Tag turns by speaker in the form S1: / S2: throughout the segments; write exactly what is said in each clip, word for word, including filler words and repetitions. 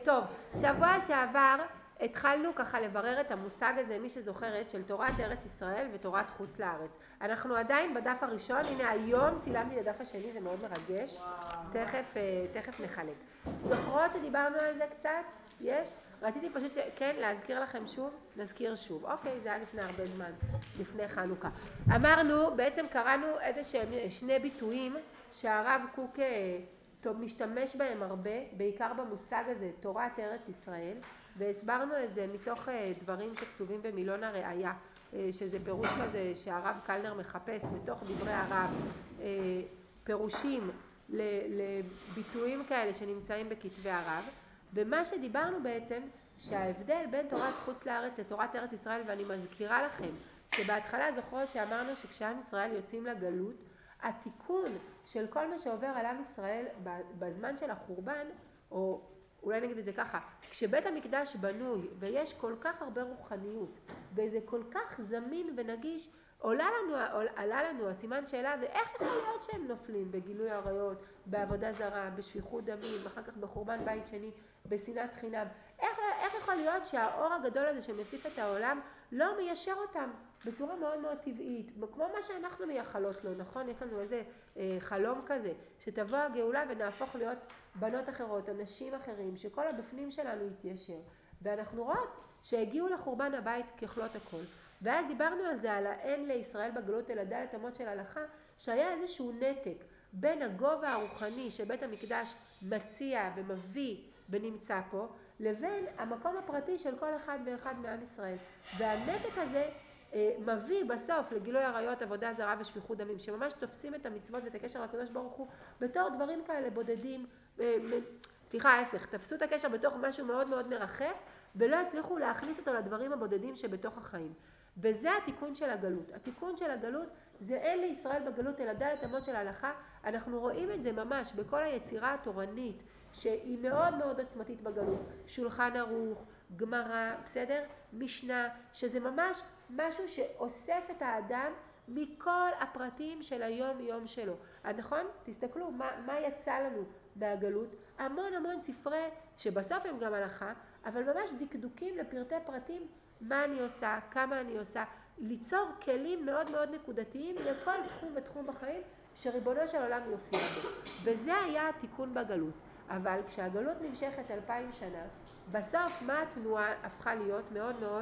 S1: טוב, שבוע שעבר התחלנו ככה לברר את המושג הזה, מי שזוכרת, של תורת ארץ ישראל ותורת חוץ לארץ. אנחנו עדיין בדף הראשון, הנה היום צילמתי את הדף השני, זה מאוד מרגש. תכף, תכף נחלק. זוכרות שדיברנו על זה קצת? יש? רציתי פשוט, ש... כן, להזכיר לכם שוב? נזכיר שוב. אוקיי, זה היה לפני הרבה זמן, לפני חנוכה. אמרנו, בעצם קראנו איזה שהם שני ביטויים שהרב קוק טוב, משתמש בהם הרבה, בעיקר במושג הזה, תורת ארץ ישראל, והסברנו את זה מתוך דברים שכתובים במילון הראייה, שזה פירוש כזה שהרב קלנר מחפש בתוך דברי הרב, פירושים לביטויים כאלה שנמצאים בכתבי הרב, ומה שדיברנו בעצם, שההבדל בין תורת חוץ לארץ לתורת ארץ ישראל, ואני מזכירה לכם שבהתחלה זוכרות שאמרנו שכשעם ישראל יוצאים לגלות, התיקון של כל מה שעובר על עם ישראל בזמן של החורבן, או אולי נגיד את זה ככה, כשבית המקדש בנוי ויש כל כך הרבה רוחניות וזה כל כך זמין ונגיש, עולה לנו, עלה לנו הסימן שאלה, ואיך יכול להיות שהם נופלים בגילוי עריות, בעבודה זרה, בשפיכות דמים, אחר כך בחורבן בית שני, בשנאת חינם. איך, איך יכול להיות שהאור הגדול הזה שמציף את העולם לא מיישר אותם בצורה מאוד מאוד טבעית, כמו מה שאנחנו מייחלות לו, נכון? יש לנו איזה אה, חלום כזה, שתבוא הגאולה ונהפוך להיות בנות אחרות, אנשים אחרים, שכל הבפנים שלנו יתיישר. ואנחנו רואות שהגיעו לחורבן הבית ככלות הכל. ואז דיברנו על זה, על האין לישראל בגלות אל הדלת אמות של הלכה, שהיה איזשהו נתק בין הגובה הרוחני שבית המקדש מציע ומביא ונמצא פה, לבין המקום הפרטי של כל אחד ואחד מעם ישראל. והנתק הזה אה, מביא בסוף לגילוי עריות, עבודה זרה ושפיכות דמים, שממש תופסים את המצוות ואת הקשר לקדוש ברוך הוא בתור דברים כאלה בודדים, אה, סליחה, ההפך, תפסו את הקשר בתוך משהו מאוד מאוד מרחף, ולא הצליחו להכניס אותו לדברים הבודדים שבתוך החיים. וזה התיקון של הגלות. התיקון של הגלות זה אין לישראל בגלות אלא דלת אמות של ההלכה. אנחנו רואים את זה ממש בכל היצירה התורנית שהיא מאוד מאוד עוצמתית בגלות. שולחן ערוך, גמרא, בסדר? משנה, שזה ממש משהו שאוסף את האדם מכל הפרטים של היום יום שלו. נכון? תסתכלו מה, מה יצא לנו מהגלות. המון המון ספרי שבסוף הם גם הלכה, אבל ממש דקדוקים לפרטי פרטים, מה אני עושה, כמה אני עושה, ליצור כלים מאוד מאוד נקודתיים לכל תחום ותחום בחיים שריבונו של עולם יופיע בו. וזה היה התיקון בגלות. אבל כשהגלות נמשכת אלפיים שנה, בסוף מה התנועה הפכה להיות מאוד מאוד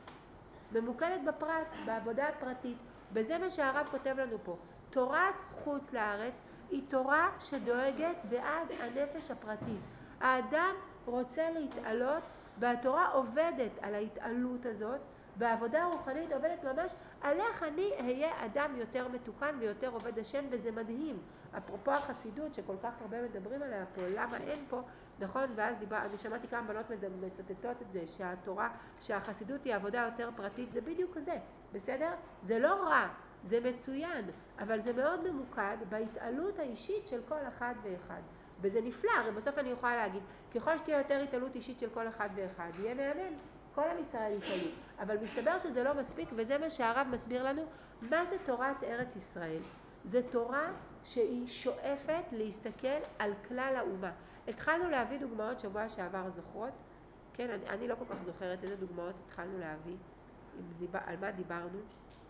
S1: ממוקדת בפרט, בעבודה הפרטית. וזה מה שהרב כותב לנו פה. תורת חוץ לארץ היא תורה שדואגת בעד הנפש הפרטית. האדם רוצה להתעלות, והתורה עובדת על ההתעלות הזאת, והעבודה הרוחנית עובדת ממש על איך אני אהיה אדם יותר מתוקן ויותר עובד השם, וזה מדהים. אפרופו החסידות שכל כך הרבה מדברים עליה פה, למה אין פה, נכון? ואז דיבר, אני שמעתי כמה בנות מצטטות את זה, שהתורה, שהחסידות היא עבודה יותר פרטית, זה בדיוק זה, בסדר? זה לא רע, זה מצוין, אבל זה מאוד ממוקד בהתעלות האישית של כל אחד ואחד. וזה נפלא, הרי בסוף אני יכולה להגיד, ככל שתהיה יותר התעלות אישית של כל אחד ואחד, יהיה מהמם, כל עם ישראל יתעלו. אבל מסתבר שזה לא מספיק, וזה מה שהרב מסביר לנו, מה זה תורת ארץ ישראל? זה תורה שהיא שואפת להסתכל על כלל האומה. התחלנו להביא דוגמאות שבוע שעבר, זוכרות? כן, אני, אני לא כל כך זוכרת איזה דוגמאות התחלנו להביא, דיבר, על מה דיברנו.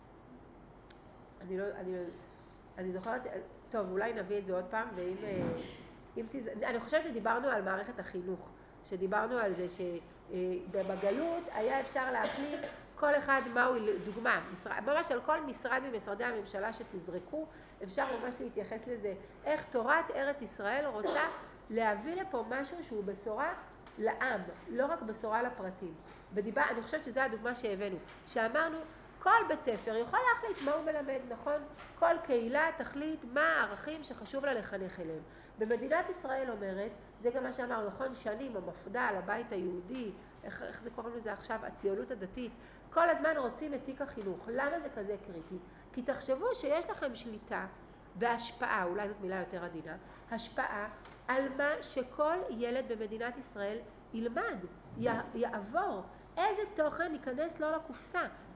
S1: אני לא, אני, אני זוכרת, טוב, אולי נביא את זה עוד פעם, ואם, אם תז... אני חושבת שדיברנו על מערכת החינוך, שדיברנו על זה שבגלות היה אפשר להחליט כל אחד מהו, דוגמה, משרד, ממש על כל משרד ממשרדי הממשלה שתזרקו, אפשר ממש להתייחס לזה, איך תורת ארץ ישראל רוצה להביא לפה משהו שהוא בשורה לעם, לא רק בשורה לפרטים. ודיבר, אני חושבת שזו הדוגמה שהבאנו, שאמרנו, כל בית ספר יכול להחליט מה הוא מלמד, נכון? כל קהילה תחליט מה הערכים שחשוב לה לחנך אליהם. במדינת ישראל אומרת, זה גם מה שאמר, נכון, שנים, המפד"ל, הבית היהודי, איך, איך זה קוראים לזה עכשיו, הציונות הדתית, כל הזמן רוצים את תיק החינוך. למה זה כזה קריטי? כי תחשבו שיש לכם שליטה והשפעה, אולי זאת מילה יותר עדינה, השפעה על מה שכל ילד במדינת ישראל ילמד, יעבור, איזה תוכן ייכנס לו לקופסה.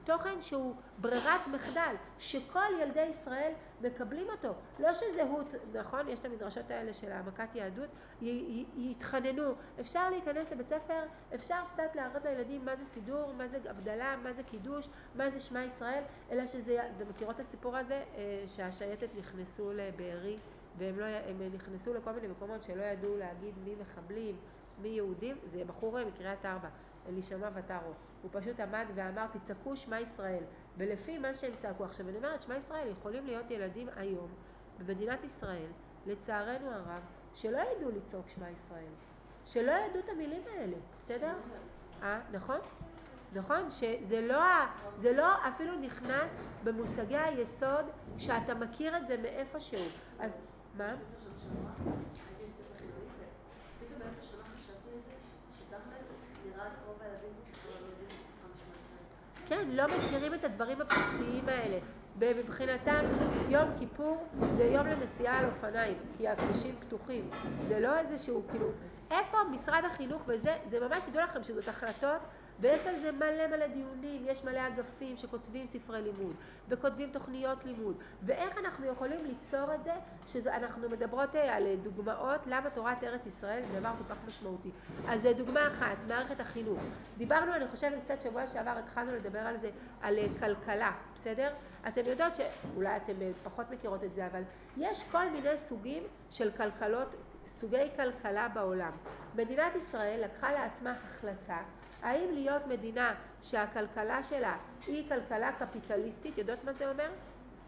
S1: תוכן שהוא ברירת מחדל, שכל ילדי ישראל מקבלים אותו. לא שזהות, נכון? יש את המדרשות האלה של העמקת יהדות, י- י- יתחננו. אפשר להיכנס לבית ספר, אפשר קצת להראות לילדים מה זה סידור, מה זה הבדלה, מה זה קידוש, מה זה שמע ישראל, אלא שזה, אתם מכירות את הסיפור הזה, שהשייטת נכנסו לבארי, והם לא, הם נכנסו לכל מיני מקומות שלא ידעו להגיד מי מחבלים, מי יהודים. זה בחור מקריית ארבע, אלישמע וטרו. הוא פשוט עמד ואמר, תצעקו שמע ישראל. ולפי מה שהם צעקו, עכשיו אני אומרת, שמע ישראל, יכולים להיות ילדים היום במדינת ישראל, לצערנו הרב, שלא ידעו לצעוק שמע ישראל, שלא ידעו את המילים האלה, בסדר? אה, נכון? נכון? שזה לא, זה לא אפילו נכנס במושגי היסוד שאתה מכיר את זה מאיפשהו. אז מה?
S2: הייתי יוצאת החילונית, ופתאום באמצע שנה חשבתי על זה, שתכלס נראה לי רוב הילדים בכלל לא יודעים מה זה שמע ישראל.
S1: כן, לא מכירים את הדברים הבסיסיים האלה. מבחינתם יום כיפור זה יום לנסיעה על אופניים, כי הכבישים פתוחים. זה לא איזשהו, כאילו, איפה משרד החינוך וזה, זה ממש, ידעו לכם שזאת החלטות, ויש על זה מלא מלא דיונים, יש מלא אגפים שכותבים ספרי לימוד, וכותבים תוכניות לימוד, ואיך אנחנו יכולים ליצור את זה, שאנחנו מדברות על דוגמאות, למה תורת ארץ ישראל זה דבר כל כך משמעותי. אז זה דוגמה אחת, מערכת החינוך. דיברנו, אני חושבת קצת שבוע שעבר, התחלנו לדבר על זה, על כלכלה, בסדר? אתם יודעות שאולי אתם פחות מכירות את זה, אבל יש כל מיני סוגים של כלכלות, סוגי כלכלה בעולם. מדינת ישראל לקחה לעצמה החלטה, האם להיות מדינה שהכלכלה שלה היא כלכלה קפיטליסטית, יודעות מה זה אומר?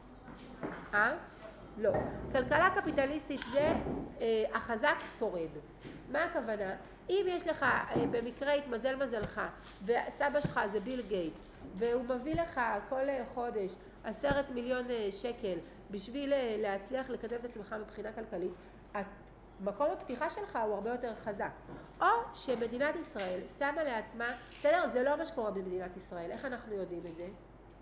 S1: אה? לא. כלכלה קפיטליסטית זה אה, החזק שורד. מה הכוונה? אם יש לך, אה, במקרה התמזל מזלך, וסבא שלך זה ביל גייטס, והוא מביא לך כל חודש עשרת מיליון שקל בשביל להצליח לקדם את עצמך מבחינה כלכלית, מקום הפתיחה שלך הוא הרבה יותר חזק. או שמדינת ישראל שמה לעצמה, בסדר, זה לא מה שקורה במדינת ישראל. איך אנחנו יודעים את זה?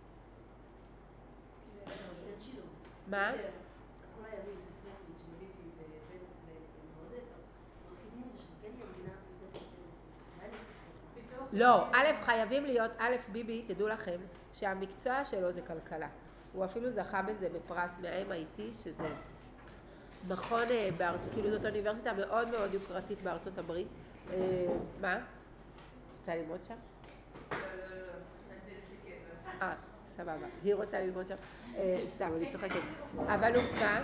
S1: מה?
S2: כל הימים בסמוטריץ' וביבי ובנט ומעודד, מרכיבים את זה שזה כן יהיה מדינה יותר קפיטליסטית.
S1: לא, א', חייבים להיות, א', ביבי, תדעו לכם שהמקצוע שלו זה כלכלה. הוא אפילו זכה בזה בפרס מה-אם איי טי, שזה מכון, כאילו זאת אוניברסיטה מאוד מאוד יוקרתית בארצות הברית. מה? רוצה ללמוד שם?
S2: לא, לא, לא, נתן שכן.
S1: אה, סבבה. היא רוצה ללמוד שם. סתם, אני צוחקת. אבל הוא, מה?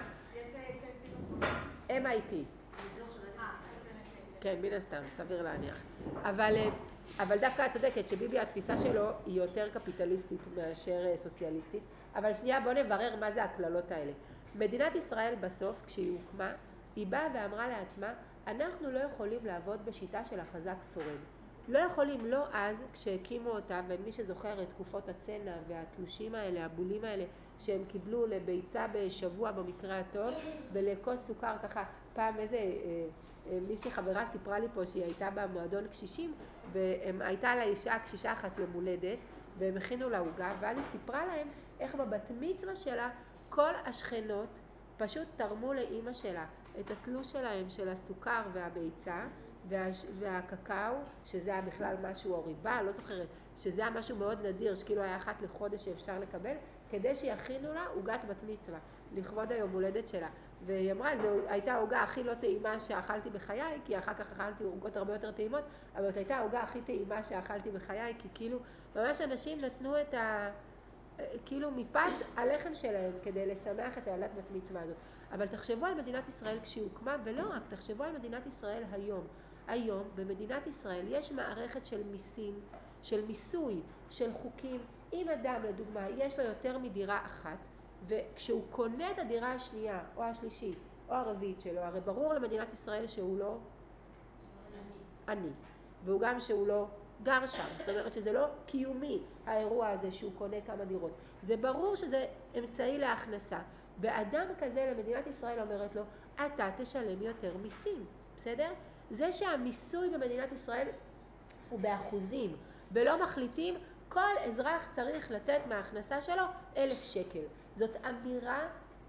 S1: אם איי טי. כן, מן הסתם, סביר להניח. אבל, אבל דווקא את צודקת שביבי התפיסה שלו היא יותר קפיטליסטית מאשר סוציאליסטית. אבל שנייה, בוא נברר מה זה הכללות האלה. מדינת ישראל בסוף, כשהיא הוקמה, היא באה ואמרה לעצמה, אנחנו לא יכולים לעבוד בשיטה של החזק שורד. לא יכולים, לא אז, כשהקימו אותם, ומי שזוכר את תקופות הצנע והתלושים האלה, הבולים האלה, שהם קיבלו לביצה בשבוע במקרה הטוב, ולכוס סוכר ככה, פעם איזה, אה, אה, מישהי חברה סיפרה לי פה שהיא הייתה במועדון קשישים, והייתה לה אישה קשישה אחת יום הולדת, והם הכינו לה עוגה, ואז היא סיפרה להם איך בבת מצווה שלה, כל השכנות פשוט תרמו לאמא שלה את התלוש שלהם של הסוכר והביצה, וה, והקקאו, שזה היה בכלל משהו, או ריבה, לא זוכרת, שזה היה משהו מאוד נדיר, שכאילו היה אחת לחודש שאפשר לקבל, כדי שיכינו לה עוגת בת מצווה, לכבוד היום הולדת שלה. והיא אמרה, זו הייתה העוגה הכי לא טעימה שאכלתי בחיי, כי אחר כך אכלתי עוגות הרבה יותר טעימות, אבל זאת הייתה העוגה הכי טעימה שאכלתי בחיי, כי כאילו, ממש אנשים נתנו את ה... כאילו מפת הלחם שלהם כדי לשמח את הילדת בת מצווה הזאת. אבל תחשבו על מדינת ישראל כשהיא הוקמה, ולא רק, תחשבו על מדינת ישראל היום. היום במדינת ישראל יש מערכת של מיסים, של מיסוי, של חוקים. אם אדם לדוגמה יש לו יותר מדירה אחת, וכשהוא קונה את הדירה השנייה או השלישית או הרביעית שלו, הרי ברור למדינת ישראל שהוא לא עני, והוא גם שהוא לא גר שם. זאת אומרת שזה לא קיומי האירוע הזה שהוא קונה כמה דירות. זה ברור שזה אמצעי להכנסה. ואדם כזה למדינת ישראל אומרת לו, אתה תשלם יותר מיסים, בסדר? זה שהמיסוי במדינת ישראל הוא באחוזים, ולא מחליטים, כל אזרח צריך לתת מההכנסה שלו אלף שקל. זאת אמירה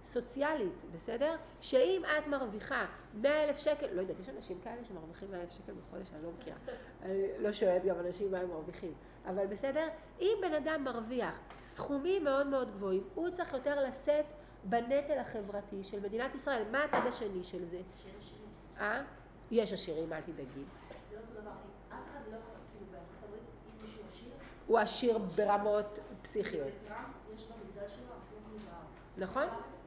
S1: סוציאלית, בסדר? שאם את מרוויחה מאה אלף שקל, לא יודעת, יש אנשים כאלה שמרוויחים מאה אלף שקל בחודש, אני לא מכירה. אני לא שואלת גם אנשים מה הם מרוויחים. אבל בסדר? אם בן אדם מרוויח סכומים מאוד מאוד גבוהים, הוא צריך יותר לשאת בנטל החברתי של מדינת ישראל. מה הצד השני של זה?
S2: שיש עשירים.
S1: אה? יש עשירים, אל תדאגי.
S2: זה לא אותו דבר. אף אחד לא יכול, כאילו בארצות הברית, אם מישהו עשיר,
S1: הוא עשיר ברמות פסיכיות.
S2: לטראמפ יש במגדל שלו עשרות מזהב.
S1: נכון?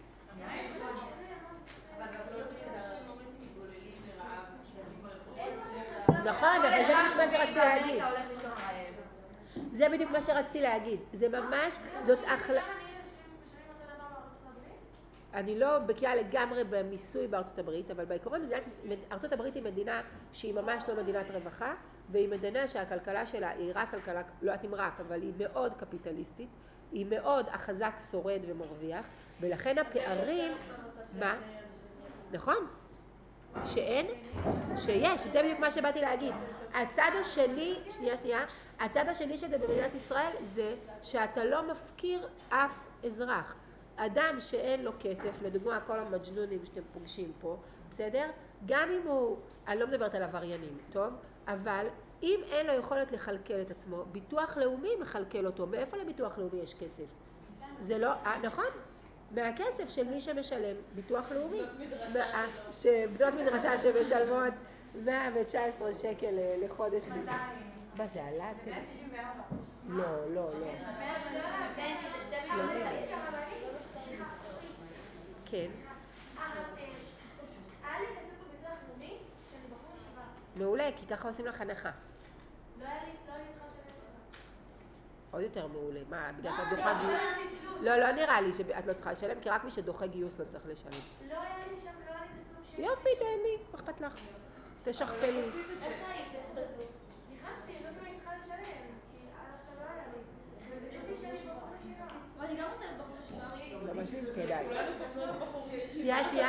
S3: אבל בארצות הברית אנשים ממש מתגוללים מרעב, משתתים ברחוב.
S1: נכון, אבל זה בדיוק מה שרציתי להגיד.
S3: אתה הולך לישון רעב.
S1: זה בדיוק מה שרציתי להגיד. זה ממש, זאת החלטה. אני לא בקיאה לגמרי במיסוי בארצות הברית, אבל בעיקרון ארצות הברית היא מדינה שהיא ממש לא מדינת רווחה, והיא מדינה שהכלכלה שלה היא רק כלכלה, לא יודעת אם רק, אבל היא מאוד קפיטליסטית, היא מאוד החזק שורד ומרוויח, ולכן הפערים, מה? נכון? שאין? שיש, זה בדיוק מה שבאתי להגיד. הצד השני, שנייה שנייה, הצד השני שזה במדינת ישראל זה שאתה לא מפקיר אף אזרח. אדם שאין לו כסף, לדוגמה כל המג'נונים שאתם פוגשים פה, בסדר? גם אם הוא, אני לא מדברת על עבריינים, טוב? אבל אם אין לו יכולת לכלכל את עצמו, ביטוח לאומי מכלכל אותו. מאיפה לביטוח לאומי יש כסף? זה לא, נכון? מהכסף של מי שמשלם ביטוח לאומי. בנות מדרשה שמשלמות מאה תשע עשרה שקל לחודש. מה זה עלה?
S3: זה מאה שבעים וארבע.
S1: לא, לא, לא.
S3: כן, כי זה שתי מיליון.
S1: כן.
S4: היה לי כתוב בביטוח לאומי שאני בחור ישיבה.
S1: מעולה, כי ככה עושים לך הנחה.
S4: לא היה לי, לא היה לי צריכה לשלם את זה.
S1: עוד יותר מעולה. מה, בגלל שאת דוחה גיוס? לא, לא נראה לי שאת לא צריכה לשלם, כי רק מי שדוחה גיוס לא צריך לשלם.
S4: לא היה לי שם, לא היה לי כתוב ש...
S1: יופי, תהני, מה אכפת לך? תשכפלי.
S4: איך היית? ניחשתי, לא כמה היא צריכה לשלם, כי עד עכשיו לא היה לי. וביקשתי שאני בחור ישיבה. אבל אני גם רוצה להיות בחור ישיבה.
S1: ממש לי כדאי.
S3: כולנו בחור בחור.
S1: שנייה, שנייה.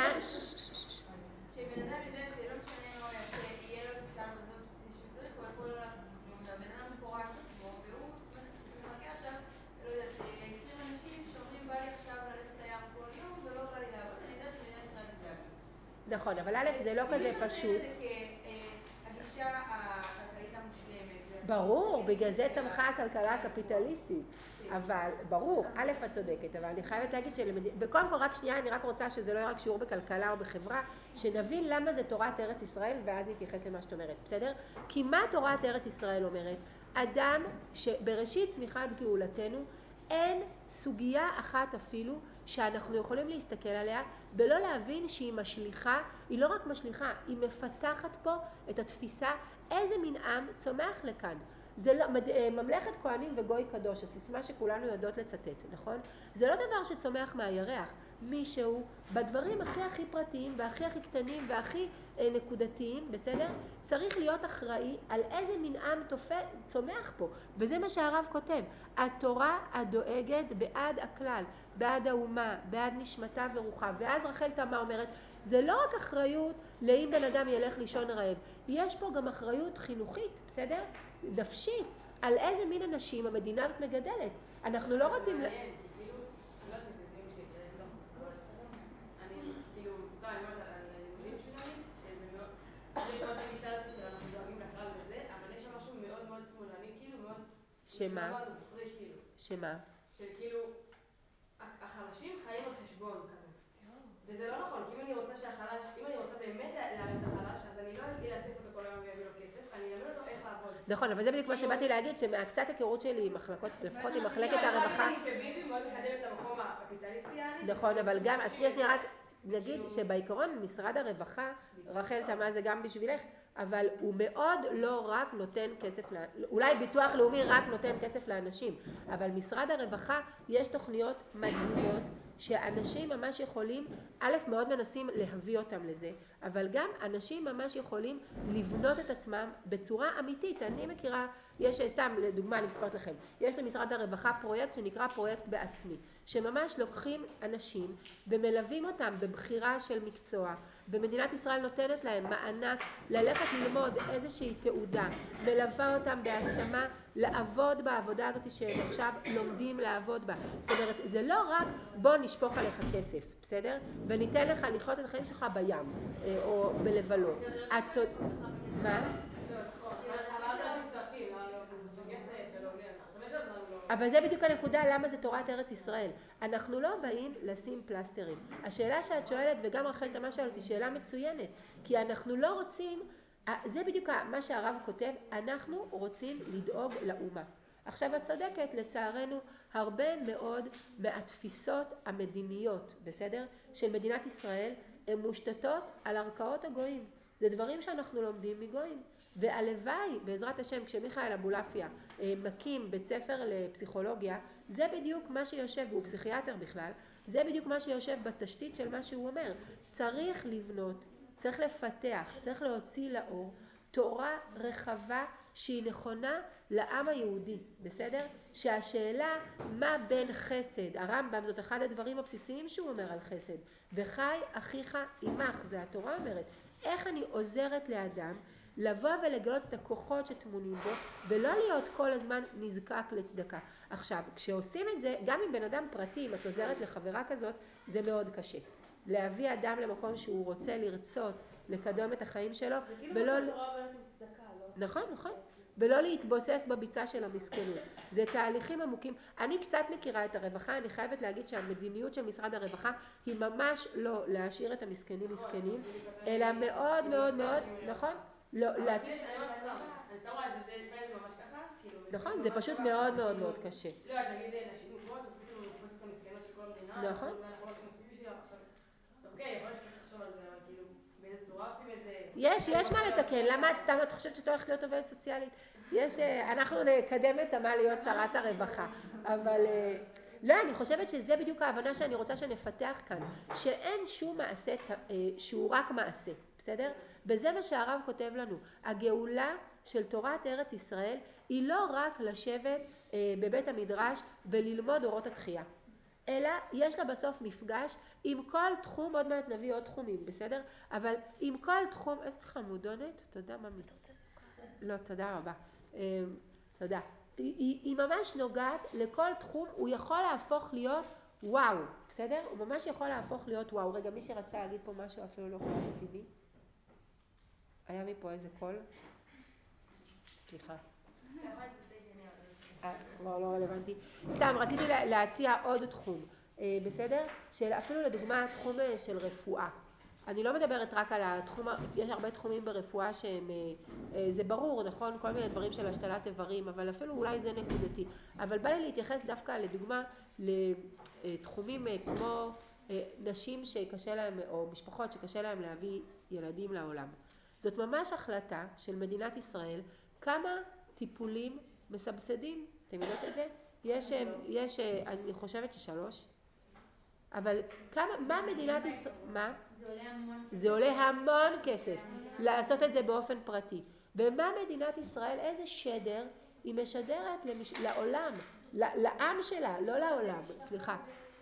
S3: שבן אדם יודע שלא משנה מה הוא יעשה, יהיה לו את הסל מזון בסיסי שהוא צריך, הוא יכול לא לעשות כלום, והבן אדם פורק את עצמו, והוא מחכה עכשיו, לא יודעת, עשרים אנשים שאומרים בא לי עכשיו ללכת לים כל יום ולא בא לי לעבוד, אני יודעת שמדינת ישראל תדאג לי.
S1: נכון, אבל א' זה לא כזה פשוט.
S3: מישהו נותן את זה כהגישה הכלכלית המושלמת.
S1: ברור, בגלל זה צמחה הכלכלה הקפיטליסטית. אבל, ברור, א' את צודקת, אבל אני חייבת להגיד שבקודם כל רק שנייה, אני רק רוצה שזה לא יהיה רק שיעור בכלכלה או בחברה, שנבין למה זה תורת ארץ ישראל, ואז נתייחס למה שאת אומרת, בסדר? כי מה תורת ארץ ישראל אומרת? אדם שבראשית צמיחת גאולתנו, אין סוגיה אחת אפילו שאנחנו יכולים להסתכל עליה ולא להבין שהיא משליחה, היא לא רק משליחה, היא מפתחת פה את התפיסה איזה מין עם צומח לכאן. זה לא, ממלכת כהנים וגוי קדוש, הסיסמה שכולנו יודעות לצטט, נכון? זה לא דבר שצומח מהירח. מישהו בדברים הכי הכי פרטיים והכי הכי קטנים והכי אה, נקודתיים, בסדר? צריך להיות אחראי על איזה מין עם תופע, צומח פה. וזה מה שהרב כותב. התורה הדואגת בעד הכלל, בעד האומה, בעד נשמתה ורוחה. ואז רחל תמה אומרת, זה לא רק אחריות לאם בן אדם ילך לישון רעב. יש פה גם אחריות חינוכית, בסדר? נפשית, על איזה מין אנשים המדינה הזאת מגדלת. אנחנו לא רוצים...
S5: מעניין, כי כאילו, אני לא יודעת אם זה דיון שקראתי לך, אבל אני כאילו, סתם, אני אומרת על הלימודים שלי נגיד, שזה מאוד... יש מאוד תמיד שאלתי שאנחנו דואגים לכלל וזה, אבל יש שם משהו מאוד מאוד שמאלני, כאילו מאוד...
S1: שמה?
S5: מאוד מפריש, כאילו.
S1: שמה?
S5: של כאילו, החלשים חיים על חשבון כזה. וזה לא נכון, כי אם אני רוצה שהחלש, אם אני רוצה באמת להרים את החלש, אז אני לא אלטף אותו כל היום ויביא לו כסף, אני אלמד אותו איך לעבוד.
S1: נכון, אבל זה בדיוק מה שבאתי להגיד, שמהקצת היכרות שלי עם מחלקות, לפחות עם מחלקת הרווחה...
S5: שביבי מאוד מקדם את המקום הקפיטליסטי האני.
S1: נכון, אבל גם, אז שנייה שנייה רק נגיד שבעיקרון משרד הרווחה, רחל תמה זה גם בשבילך, אבל הוא מאוד לא רק נותן כסף, אולי ביטוח לאומי רק נותן כסף לאנשים, אבל משרד הרווחה יש תוכניות מדהימות שאנשים ממש יכולים, א' מאוד מנסים להביא אותם לזה, אבל גם אנשים ממש יכולים לבנות את עצמם בצורה אמיתית. אני מכירה, יש סתם לדוגמה, אני מספרת לכם, יש למשרד הרווחה פרויקט שנקרא פרויקט בעצמי, שממש לוקחים אנשים ומלווים אותם בבחירה של מקצוע, ומדינת ישראל נותנת להם מענק ללכת ללמוד איזושהי תעודה, מלווה אותם בהשמה לעבוד בעבודה הזאת שהם עכשיו לומדים לעבוד בה. זאת אומרת, זה לא רק בוא נשפוך עליך כסף, בסדר? וניתן לך לחיות את החיים שלך בים או בלבלות. את צוד... מה? אבל זה בדיוק הנקודה למה זה תורת ארץ ישראל. אנחנו לא באים לשים פלסטרים. השאלה שאת שואלת, וגם רחל תמה שואלת, היא שאלה מצוינת, כי אנחנו לא רוצים, זה בדיוק מה שהרב כותב, אנחנו רוצים לדאוג לאומה. עכשיו את צודקת, לצערנו, הרבה מאוד מהתפיסות המדיניות, בסדר? של מדינת ישראל, הן מושתתות על ערכאות הגויים. זה דברים שאנחנו לומדים מגויים. והלוואי, בעזרת השם, כשמיכאל אבולעפיה מקים בית ספר לפסיכולוגיה, זה בדיוק מה שיושב, והוא פסיכיאטר בכלל, זה בדיוק מה שיושב בתשתית של מה שהוא אומר. צריך לבנות, צריך לפתח, צריך להוציא לאור תורה רחבה שהיא נכונה לעם היהודי, בסדר? שהשאלה מה בין חסד, הרמב"ם זאת אחד הדברים הבסיסיים שהוא אומר על חסד, וחי אחיך עמך, זה התורה אומרת, איך אני עוזרת לאדם לבוא ולגלות את הכוחות שטמונים בו, ולא להיות כל הזמן נזקק לצדקה. עכשיו, כשעושים את זה, גם עם בן אדם פרטי, אם את עוזרת לחברה כזאת, זה מאוד קשה. להביא אדם למקום שהוא רוצה לרצות, לקדם את החיים שלו, ולא... נכון, נכון. ולא להתבוסס בביצה של המסכנות. זה תהליכים עמוקים. אני קצת מכירה את הרווחה, אני חייבת להגיד שהמדיניות של משרד הרווחה היא ממש לא להשאיר את המסכנים מסכנים, אלא מאוד מאוד מאוד, נכון? לא, נכון, זה פשוט מאוד מאוד מאוד קשה.
S5: לא, את נגיד נשים מוכות, אז פתאום לוקחות את המסכנות של כל המדינה,
S1: נכון.
S5: ואנחנו לא עושים מספיק בשבילה, עכשיו, אוקיי, יכול להיות שצריך לחשוב על זה, אבל כאילו, באיזה צורה עושים את זה?
S1: יש, יש מה לתקן, למה את סתם, את חושבת שאת הולכת להיות עובדת סוציאלית? יש, אנחנו נקדם את תמה להיות שרת הרווחה, אבל לא, אני חושבת שזה בדיוק ההבנה שאני רוצה שנפתח כאן, שאין שום מעשה שהוא רק מעשה, בסדר? וזה מה שהרב כותב לנו, הגאולה של תורת ארץ ישראל היא לא רק לשבת אה, בבית המדרש וללמוד אורות התחייה, אלא יש לה בסוף מפגש עם כל תחום, עוד מעט נביא עוד תחומים, בסדר? אבל עם כל תחום, איזה חמודונת, תודה ממי. לא, תודה רבה. אה, תודה. היא, היא ממש נוגעת לכל תחום, הוא יכול להפוך להיות וואו, בסדר? הוא ממש יכול להפוך להיות וואו. רגע, מי שרצה להגיד פה משהו אפילו לא קורא טבעי? היה מפה איזה קול? סליחה. אה, לא, לא רלוונטי. סתם, רציתי להציע עוד תחום, בסדר? של אפילו לדוגמה תחום של רפואה. אני לא מדברת רק על התחום, יש הרבה תחומים ברפואה שהם, זה ברור, נכון? כל מיני דברים של השתלת איברים, אבל אפילו אולי זה נקודתי. אבל בא לי להתייחס דווקא לדוגמה לתחומים כמו נשים שקשה להם, או משפחות שקשה להם להביא ילדים לעולם. זאת ממש החלטה של מדינת ישראל, כמה טיפולים מסבסדים, אתם יודעות את זה? יש, יש, אני חושבת ששלוש, אבל כמה, מה מדינת ישראל, מה?
S4: זה עולה המון כסף.
S1: זה עולה המון כסף, לעשות את זה באופן פרטי. ומה מדינת ישראל, איזה שדר היא משדרת למש... לעולם, לעם שלה, לא לעולם, סליחה.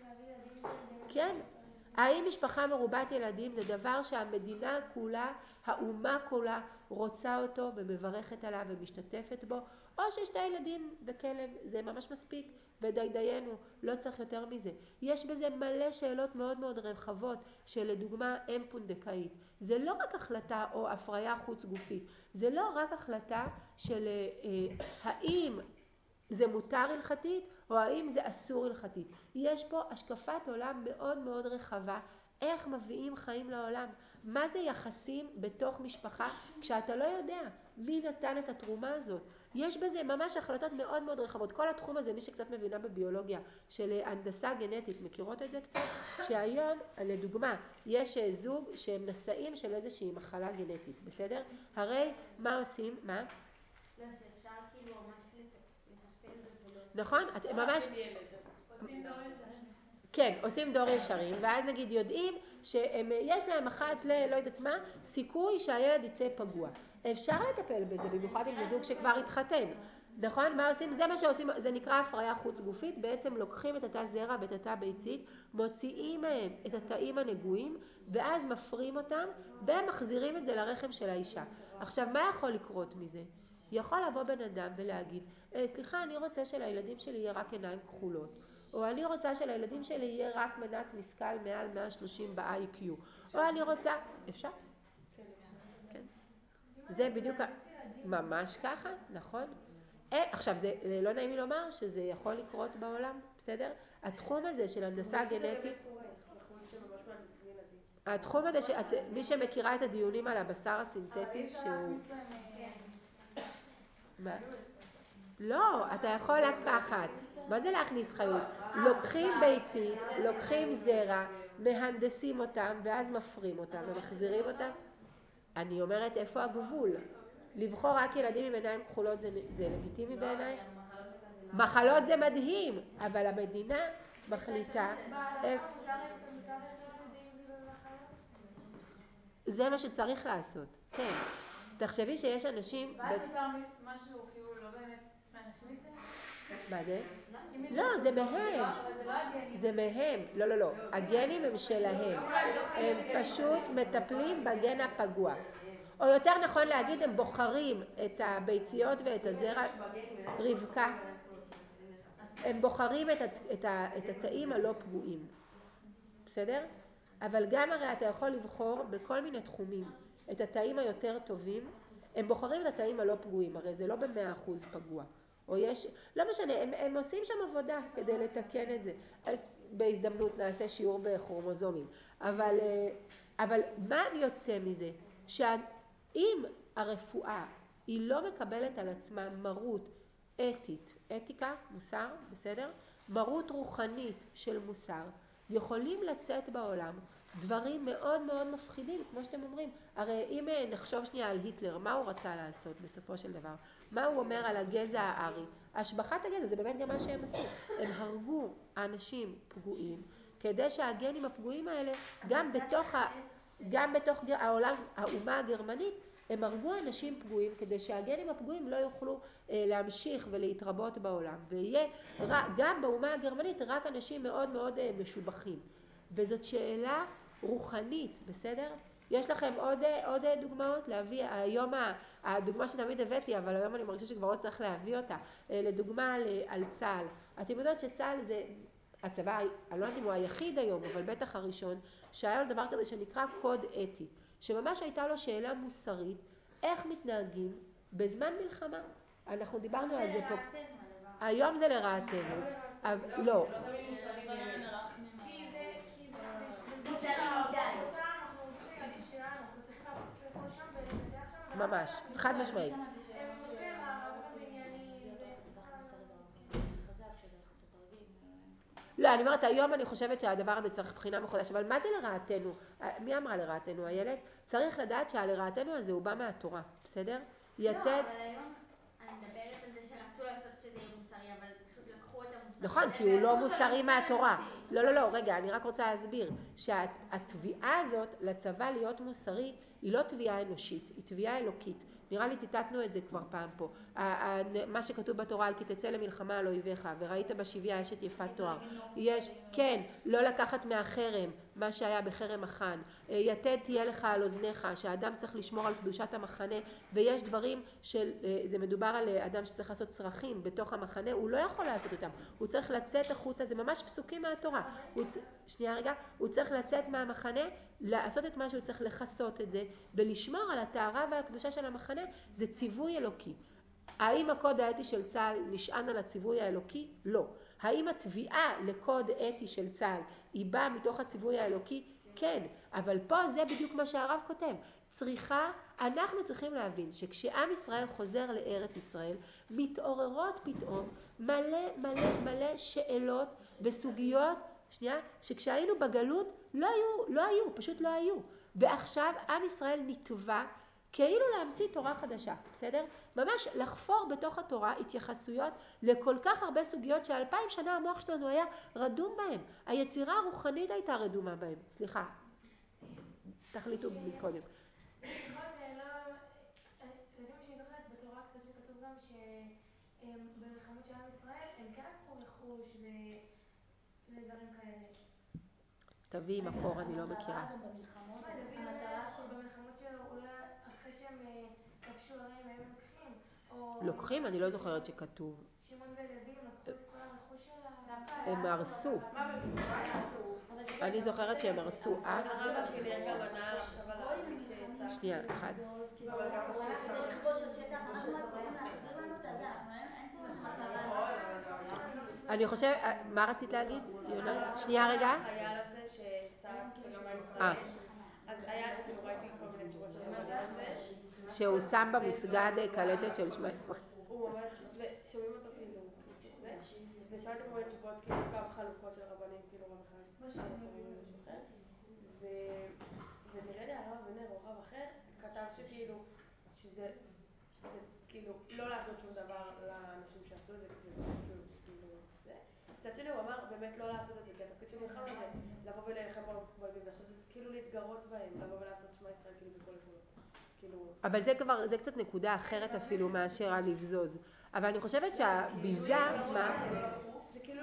S1: כן. האם משפחה מרובת ילדים זה דבר שהמדינה כולה, האומה כולה רוצה אותו ומברכת עליו ומשתתפת בו, או ששתי ילדים וכלב זה ממש מספיק ודי דיינו, לא צריך יותר מזה. יש בזה מלא שאלות מאוד מאוד רחבות שלדוגמה אם פונדקאית. זה לא רק החלטה או הפריה חוץ גופית, זה לא רק החלטה של אה, האם זה מותר הלכתית או האם זה אסור הלכתית. יש פה השקפת עולם מאוד מאוד רחבה, איך מביאים חיים לעולם, מה זה יחסים בתוך משפחה כשאתה לא יודע מי נתן את התרומה הזאת. יש בזה ממש החלטות מאוד מאוד רחבות. כל התחום הזה, מי שקצת מבינה בביולוגיה של הנדסה גנטית, מכירות את זה קצת? שהיום, לדוגמה, יש זוג שהם נשאים של איזושהי מחלה גנטית, בסדר? הרי מה עושים? מה?
S4: לא, שאפשר כאילו ממש לטפל בזה.
S1: נכון? את ממש...
S4: עושים דור ישרים.
S1: כן, עושים דור ישרים, ואז נגיד יודעים שיש להם אחת ל... לא יודעת מה, סיכוי שהילד יצא פגוע. אפשר לטפל בזה, במיוחד אם זה זוג שכבר התחתן. נכון? מה עושים? זה מה שעושים, זה נקרא הפריה חוץ גופית. בעצם לוקחים את התא זרע ואת התא ביצית, מוציאים מהם את התאים הנגועים, ואז מפרים אותם, ומחזירים את זה לרחם של האישה. עכשיו, מה יכול לקרות מזה? יכול לבוא בן אדם ולהגיד, סליחה, אני רוצה שלילדים שלי יהיה רק עיניים כחולות, או אני רוצה שלילדים שלי יהיה רק מנת משכל מעל מאה ושלושים ב-איי קיו, או אני רוצה, אפשר? כן. זה בדיוק, ממש ככה, נכון? עכשיו, זה לא נעים לי לומר שזה יכול לקרות בעולם, בסדר? התחום הזה של הנדסה גנטית, התחום הזה, מי שמכירה את הדיונים על הבשר הסינתטי, שהוא... לא, אתה יכול לקחת, מה זה להכניס חיות? לוקחים ביצית, לוקחים זרע, מהנדסים אותם, ואז מפרים אותם ומחזירים אותם. אני אומרת, איפה הגבול? לבחור רק ילדים עם עיניים כחולות זה, זה לגיטימי בעיניי? מחלות זה מדהים, אבל המדינה מחליטה... זה מה שצריך לעשות, כן. תחשבי שיש אנשים...
S4: ואז נוצר משהו כאילו לא באמת מאנשים מסוימים?
S1: מה זה? לא, זה מהם. זה מהם. לא, לא, לא. הגנים הם שלהם. הם פשוט מטפלים בגן הפגוע. או יותר נכון להגיד, הם בוחרים את הביציות ואת הזרע, רבקה. הם בוחרים את, את, את התאים הלא פגועים. בסדר? אבל גם הרי אתה יכול לבחור בכל מיני תחומים את התאים היותר טובים. הם בוחרים את התאים הלא פגועים, הרי זה לא במאה אחוז פגוע. או יש, לא משנה, הם, הם עושים שם עבודה כדי לתקן את זה. בהזדמנות נעשה שיעור בכרומוזומים. אבל, אבל מה יוצא מזה? שאם הרפואה היא לא מקבלת על עצמה מרות אתית, אתיקה, מוסר, בסדר? מרות רוחנית של מוסר, יכולים לצאת בעולם דברים מאוד מאוד מפחידים, כמו שאתם אומרים. הרי אם נחשוב שנייה על היטלר, מה הוא רצה לעשות בסופו של דבר? מה הוא אומר על הגזע הארי? השבחת הגזע, זה באמת גם מה שהם עשו. הם הרגו אנשים פגועים, כדי שהגנים הפגועים האלה, גם בתוך, ה... גם בתוך העולם, האומה הגרמנית, הם הרגו אנשים פגועים, כדי שהגנים הפגועים לא יוכלו אה, להמשיך ולהתרבות בעולם. ויהיה גם באומה הגרמנית רק אנשים מאוד מאוד אה, משובחים. וזאת שאלה רוחנית, בסדר? יש לכם עוד, עוד דוגמאות להביא? היום הדוגמה שתמיד הבאתי, אבל היום אני מרגישה שכבר עוד צריך להביא אותה. לדוגמה על צה"ל. אתם יודעות שצה"ל זה, הצבא, אני לא יודעת אם הוא היחיד היום, אבל בטח הראשון, שהיה לו דבר כזה שנקרא קוד אתי, שממש הייתה לו שאלה מוסרית, איך מתנהגים בזמן מלחמה. אנחנו דיברנו על זה פה. היום זה לרעתנו. לא. ממש, חד משמעית. לא, אני אומרת, היום אני חושבת שהדבר הזה צריך בחינה מחודש, אבל מה זה לרעתנו? מי אמרה לרעתנו, הילד? צריך לדעת שהלרעתנו הזה הוא בא מהתורה, בסדר?
S6: לא, אבל היום אני מדברת על זה שרצו לעשות שזה יהיה מוסרי, אבל פשוט לקחו את המוסרי.
S1: נכון, כי הוא לא מוסרי מהתורה. לא, לא, לא, רגע, אני רק רוצה להסביר שהתביעה הזאת לצבא להיות מוסרי היא לא תביעה אנושית, היא תביעה אלוקית. נראה לי ציטטנו את זה כבר פעם פה. מה שכתוב בתורה על כי תצא למלחמה על אויביך, וראית בשביה אשת יפת תואר. יש, כן, לא לקחת מהחרם, מה שהיה בחרם החאן. יתד תהיה לך על אוזניך, שהאדם צריך לשמור על קדושת המחנה, ויש דברים של, זה מדובר על אדם שצריך לעשות צרכים בתוך המחנה, הוא לא יכול לעשות אותם. הוא צריך לצאת החוצה, זה ממש פסוקים מהתורה. הוא, שנייה רגע, הוא צריך לצאת מהמחנה, לעשות את מה שהוא צריך לחסות את זה, ולשמור על הטהרה והקדושה של המחנה, זה ציווי אלוקי. האם הקוד האתי של צה"ל נשען על הציווי האלוקי? לא. האם התביעה לקוד אתי של צה"ל היא באה מתוך הציווי האלוקי? כן. אבל פה זה בדיוק מה שהרב כותב. צריכה, אנחנו צריכים להבין שכשעם ישראל חוזר לארץ ישראל, מתעוררות פתאום מלא מלא מלא שאלות וסוגיות, שנייה, שכשהיינו בגלות לא היו, לא היו, פשוט לא היו. ועכשיו עם ישראל נתבע כאילו להמציא תורה חדשה, בסדר? ממש לחפור בתוך התורה התייחסויות לכל כך הרבה סוגיות שאלפיים שנה המוח שלנו היה רדום בהם. היצירה הרוחנית הייתה רדומה בהם. סליחה, תחליטו מקודם.
S4: יכול להיות שלא, לפי מה שאני זוכרת בתורה כתוב גם במלחמות של עם ישראל, הם כן לקחו רכוש ודברים כאלה.
S1: תביאי מקור, אני לא מכירה.
S6: המטרה גם במלחמות,
S4: המטרה שבמלחמות שלו, אולי אחרי שהם כבשו ערים, הם לוקחים, או...
S1: לוקחים? אני לא זוכרת שכתוב.
S4: שמעון ולוי, הם לקחו את כל הרכוש שלה.
S1: הם הרסו.
S5: מה הרסו?
S1: אני זוכרת שהם הרסו. אה?
S5: הרמב"ם כנראה גם ענה עכשיו על מי שהייתה...
S1: שנייה, אחד.
S5: אבל גם
S6: הוא הלך כדי לכבוש עוד שטח, אנחנו רק רוצים להחזיר לנו את הזה, אנחנו אין פה מטרה.
S1: אני חושב, מה רצית להגיד, יונה? שנייה רגע.
S5: החייל הזה שצעק בגמל ישראל, אז היה, כאילו ראיתי כל מיני תשובות של רבנים על זה.
S1: שהוא שם במסגד קלטת של שמע ישראל.
S5: הוא ממש, ושומעים אותו כאילו, זה, ושמעתי כל מיני תשובות כאילו גם חלוקות של רבנים, כאילו רב אחד, משהו אחר. ונראה לי הרב בנר או רב אחר כתב שכאילו, שזה, זה כאילו לא לעשות שום דבר לאנשים שעשו את זה, כאילו זה. מצד שני הוא אמר באמת לא לעשות את זה, כי התפקיד של מלחמה זה לבוא ולהילחם באויבים, ועכשיו זה כאילו להתגרות בהם, לבוא ולעשות שמע ישראל כאילו בכל הקולות.
S1: אבל זה כבר, זה קצת נקודה אחרת אפילו מאשר הלבזוז. אבל אני חושבת שהביזה, מה?
S5: זה כאילו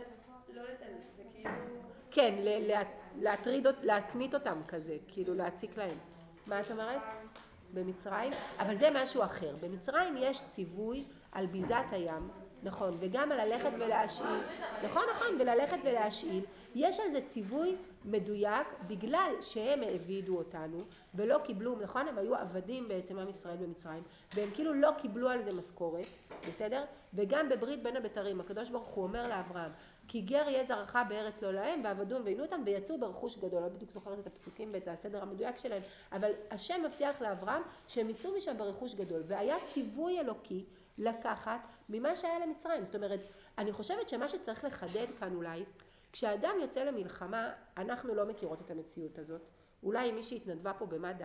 S5: לא להתעלם, זה כאילו...
S1: כן, להטריד, להתנית אותם כזה, כאילו להציק להם. מה את אומרת? במצרים? אבל זה משהו אחר. במצרים יש ציווי על ביזת הים, נכון, וגם על ללכת ולהשאיל. נכון, נכון, וללכת ולהשאיל. יש על זה ציווי מדויק בגלל שהם העבידו אותנו ולא קיבלו, נכון, הם היו עבדים בעצם עם ישראל במצרים, והם כאילו לא קיבלו על זה משכורת, בסדר? וגם בברית בין הבתרים, הקדוש ברוך הוא אומר לאברהם, כי גר יהיה זרעך בארץ לא להם, ועבדום ועינו אותם ויצאו ברכוש גדול. לא בדיוק זוכרת את הפסוקים ואת הסדר המדויק שלהם, אבל השם מבטיח לאברהם שהם יצאו משם ברכוש גדול, והיה ציווי אלוקי לקחת ממה שהיה למצרים. זאת אומרת, אני חושבת שמה שצריך לחדד כאן אולי, כשאדם יוצא למלחמה, אנחנו לא מכירות את המציאות הזאת. אולי מי שהתנדבה פה במד"א,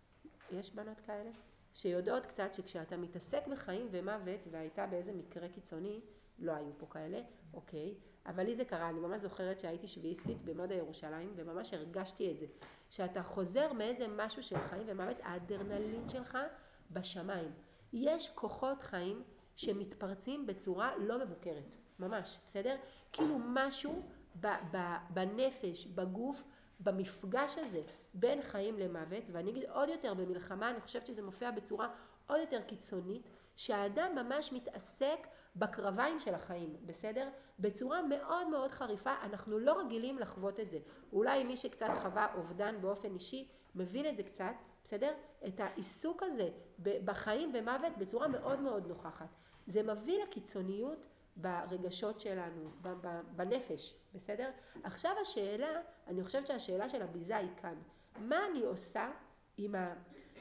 S1: יש בנות כאלה, שיודעות קצת שכשאתה מתעסק בחיים ומוות, והייתה באיזה מקרה קיצוני, לא היו פה כאלה, אוקיי, אבל לי זה קרה, אני ממש זוכרת שהייתי שביעיסטית במד"א ירושלים, וממש הרגשתי את זה, שאתה חוזר מאיזה משהו של חיים ומוות, האדרנלין שלך בשמיים. יש כוחות חיים שמתפרצים בצורה לא מבוקרת, ממש, בסדר? כאילו משהו ב- ב- בנפש, בגוף, במפגש הזה בין חיים למוות, ואני אגיד עוד יותר במלחמה, אני חושבת שזה מופיע בצורה עוד יותר קיצונית, שהאדם ממש מתעסק בקרביים של החיים, בסדר? בצורה מאוד מאוד חריפה, אנחנו לא רגילים לחוות את זה. אולי מי שקצת חווה אובדן באופן אישי, מבין את זה קצת, בסדר? את העיסוק הזה בחיים ומוות בצורה מאוד מאוד נוכחת. זה מביא לקיצוניות ברגשות שלנו, בנפש, בסדר? עכשיו השאלה, אני חושבת שהשאלה של הביזה היא כאן. מה אני עושה עם ה...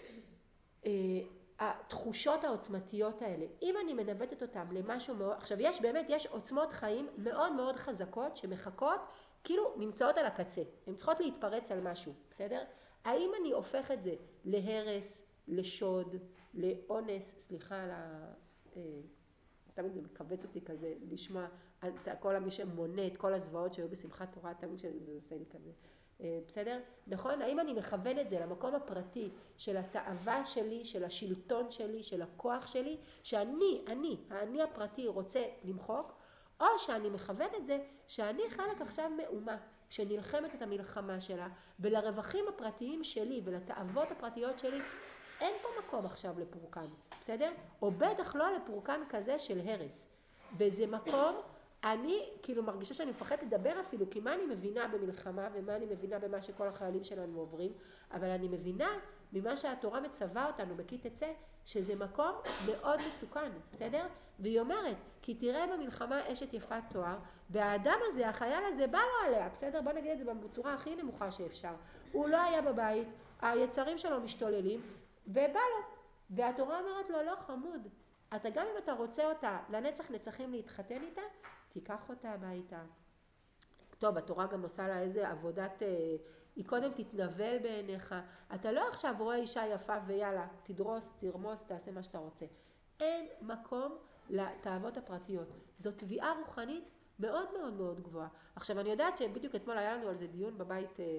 S1: התחושות העוצמתיות האלה? אם אני מנווטת אותם למשהו מאוד... עכשיו יש באמת, יש עוצמות חיים מאוד מאוד חזקות שמחכות, כאילו נמצאות על הקצה. הן צריכות להתפרץ על משהו, בסדר? האם אני הופך את זה להרס, לשוד, לאונס, סליחה על ה... תמיד זה מקבץ אותי כזה לשמוע, כל מי שמונה את כל הזוועות שהיו בשמחת תורה, תמיד שזה עושה לי כזה. בסדר? נכון? האם אני מכוון את זה למקום הפרטי של התאווה שלי, של השלטון שלי, של הכוח שלי, שאני, אני, האני הפרטי רוצה למחוק, או שאני מכוון את זה שאני חלק עכשיו מאומה שנלחמת את המלחמה שלה, ולרווחים הפרטיים שלי ולתאוות הפרטיות שלי, אין פה מקום עכשיו לפורקן, בסדר? או בטח לא לפורקן כזה של הרס. וזה מקום, אני כאילו מרגישה שאני מפחדת לדבר אפילו, כי מה אני מבינה במלחמה ומה אני מבינה במה שכל החיילים שלנו עוברים, אבל אני מבינה ממה שהתורה מצווה אותנו בכי תצא, שזה מקום מאוד מסוכן, בסדר? והיא אומרת, כי תראה במלחמה אשת יפת תואר, והאדם הזה, החייל הזה, בא לו עליה, בסדר? בוא נגיד את זה בצורה הכי נמוכה שאפשר. הוא לא היה בבית, היצרים שלו משתוללים, ובא לו. והתורה אומרת לו, לא חמוד, אתה גם אם אתה רוצה אותה לנצח נצחים להתחתן איתה, תיקח אותה הביתה. טוב, התורה גם עושה לה איזה עבודת, אה, היא קודם תתנבל בעיניך. אתה לא עכשיו רואה אישה יפה ויאללה, תדרוס, תרמוס, תעשה מה שאתה רוצה. אין מקום לתאוות הפרטיות. זו תביעה רוחנית מאוד מאוד מאוד גבוהה. עכשיו אני יודעת שבדיוק אתמול היה לנו על זה דיון בבית, אה,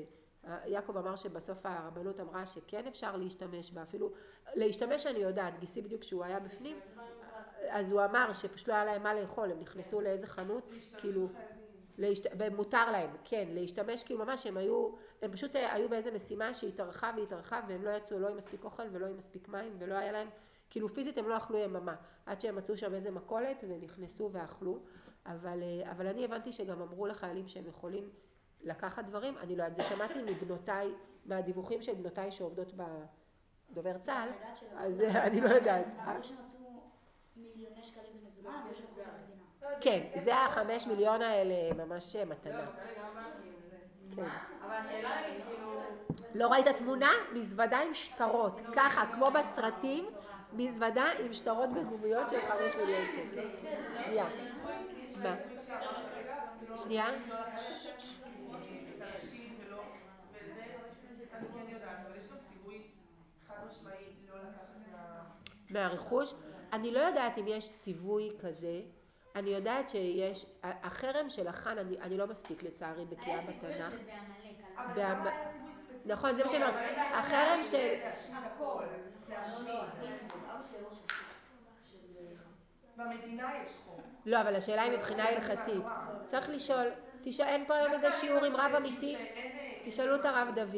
S1: יעקב אמר שבסוף הרבנות אמרה שכן אפשר להשתמש בה, אפילו להשתמש אני יודעת, גיסי בדיוק שהוא היה בפנים, אז הוא אמר שפשוט לא היה להם מה לאכול, הם נכנסו לאיזה חנות, כאילו, להשת... ומותר להם, כן, להשתמש כאילו ממש, הם היו, הם פשוט היו באיזה משימה שהתארכה והתארכה, והם לא יצאו לא עם מספיק אוכל ולא עם מספיק מים, ולא היה להם, כאילו פיזית הם לא אכלו יממה, עד שהם מצאו שם איזה מכולת ונכנסו ואכלו, אבל, אבל אני הבנתי שגם אמרו לחיילים שהם יכולים לקחת דברים, אני לא יודעת, זה שמעתי מבנותיי, מהדיווחים של בנותיי שעובדות בדובר צה"ל, אז אני לא יודעת.
S7: אמרו שמצאו מיליוני שקלים במזומן, אמרו שלקחו את המדינה.
S1: כן, זה החמש מיליון האלה ממש מתנה.
S5: לא, זה גם כאילו זה. אבל השאלה היא כאילו...
S1: לא ראית תמונה? מזוודה עם שטרות, ככה, כמו בסרטים, מזוודה עם שטרות בגומיות של חמש מיליון שקל. שנייה. מה? שנייה?
S5: את הנשים זה לא... וזה, אני כן יודעת, אבל יש גם ציווי חד משמעי לא לקחת מה...
S1: מהרכוש. אני לא יודעת אם יש ציווי כזה, אני יודעת שיש, החרם של החאן, אני, אני לא מספיק לצערי בקיאה בתנ"ך.
S6: היה ציווי בעמלק.
S5: אבל שם היה ציווי ספציפי.
S1: נכון, זה מה שאני אומרת, החרם של...
S5: להשמיד הכל, להשמיד.
S2: אבא שלי אמר שאסור.
S5: במדינה יש חוק.
S1: לא, אבל השאלה היא מבחינה הלכתית. צריך לשאול, תשאל, אין פה היום איזה שיעור עם רב אמיתי? תשאלו את הרב דוד.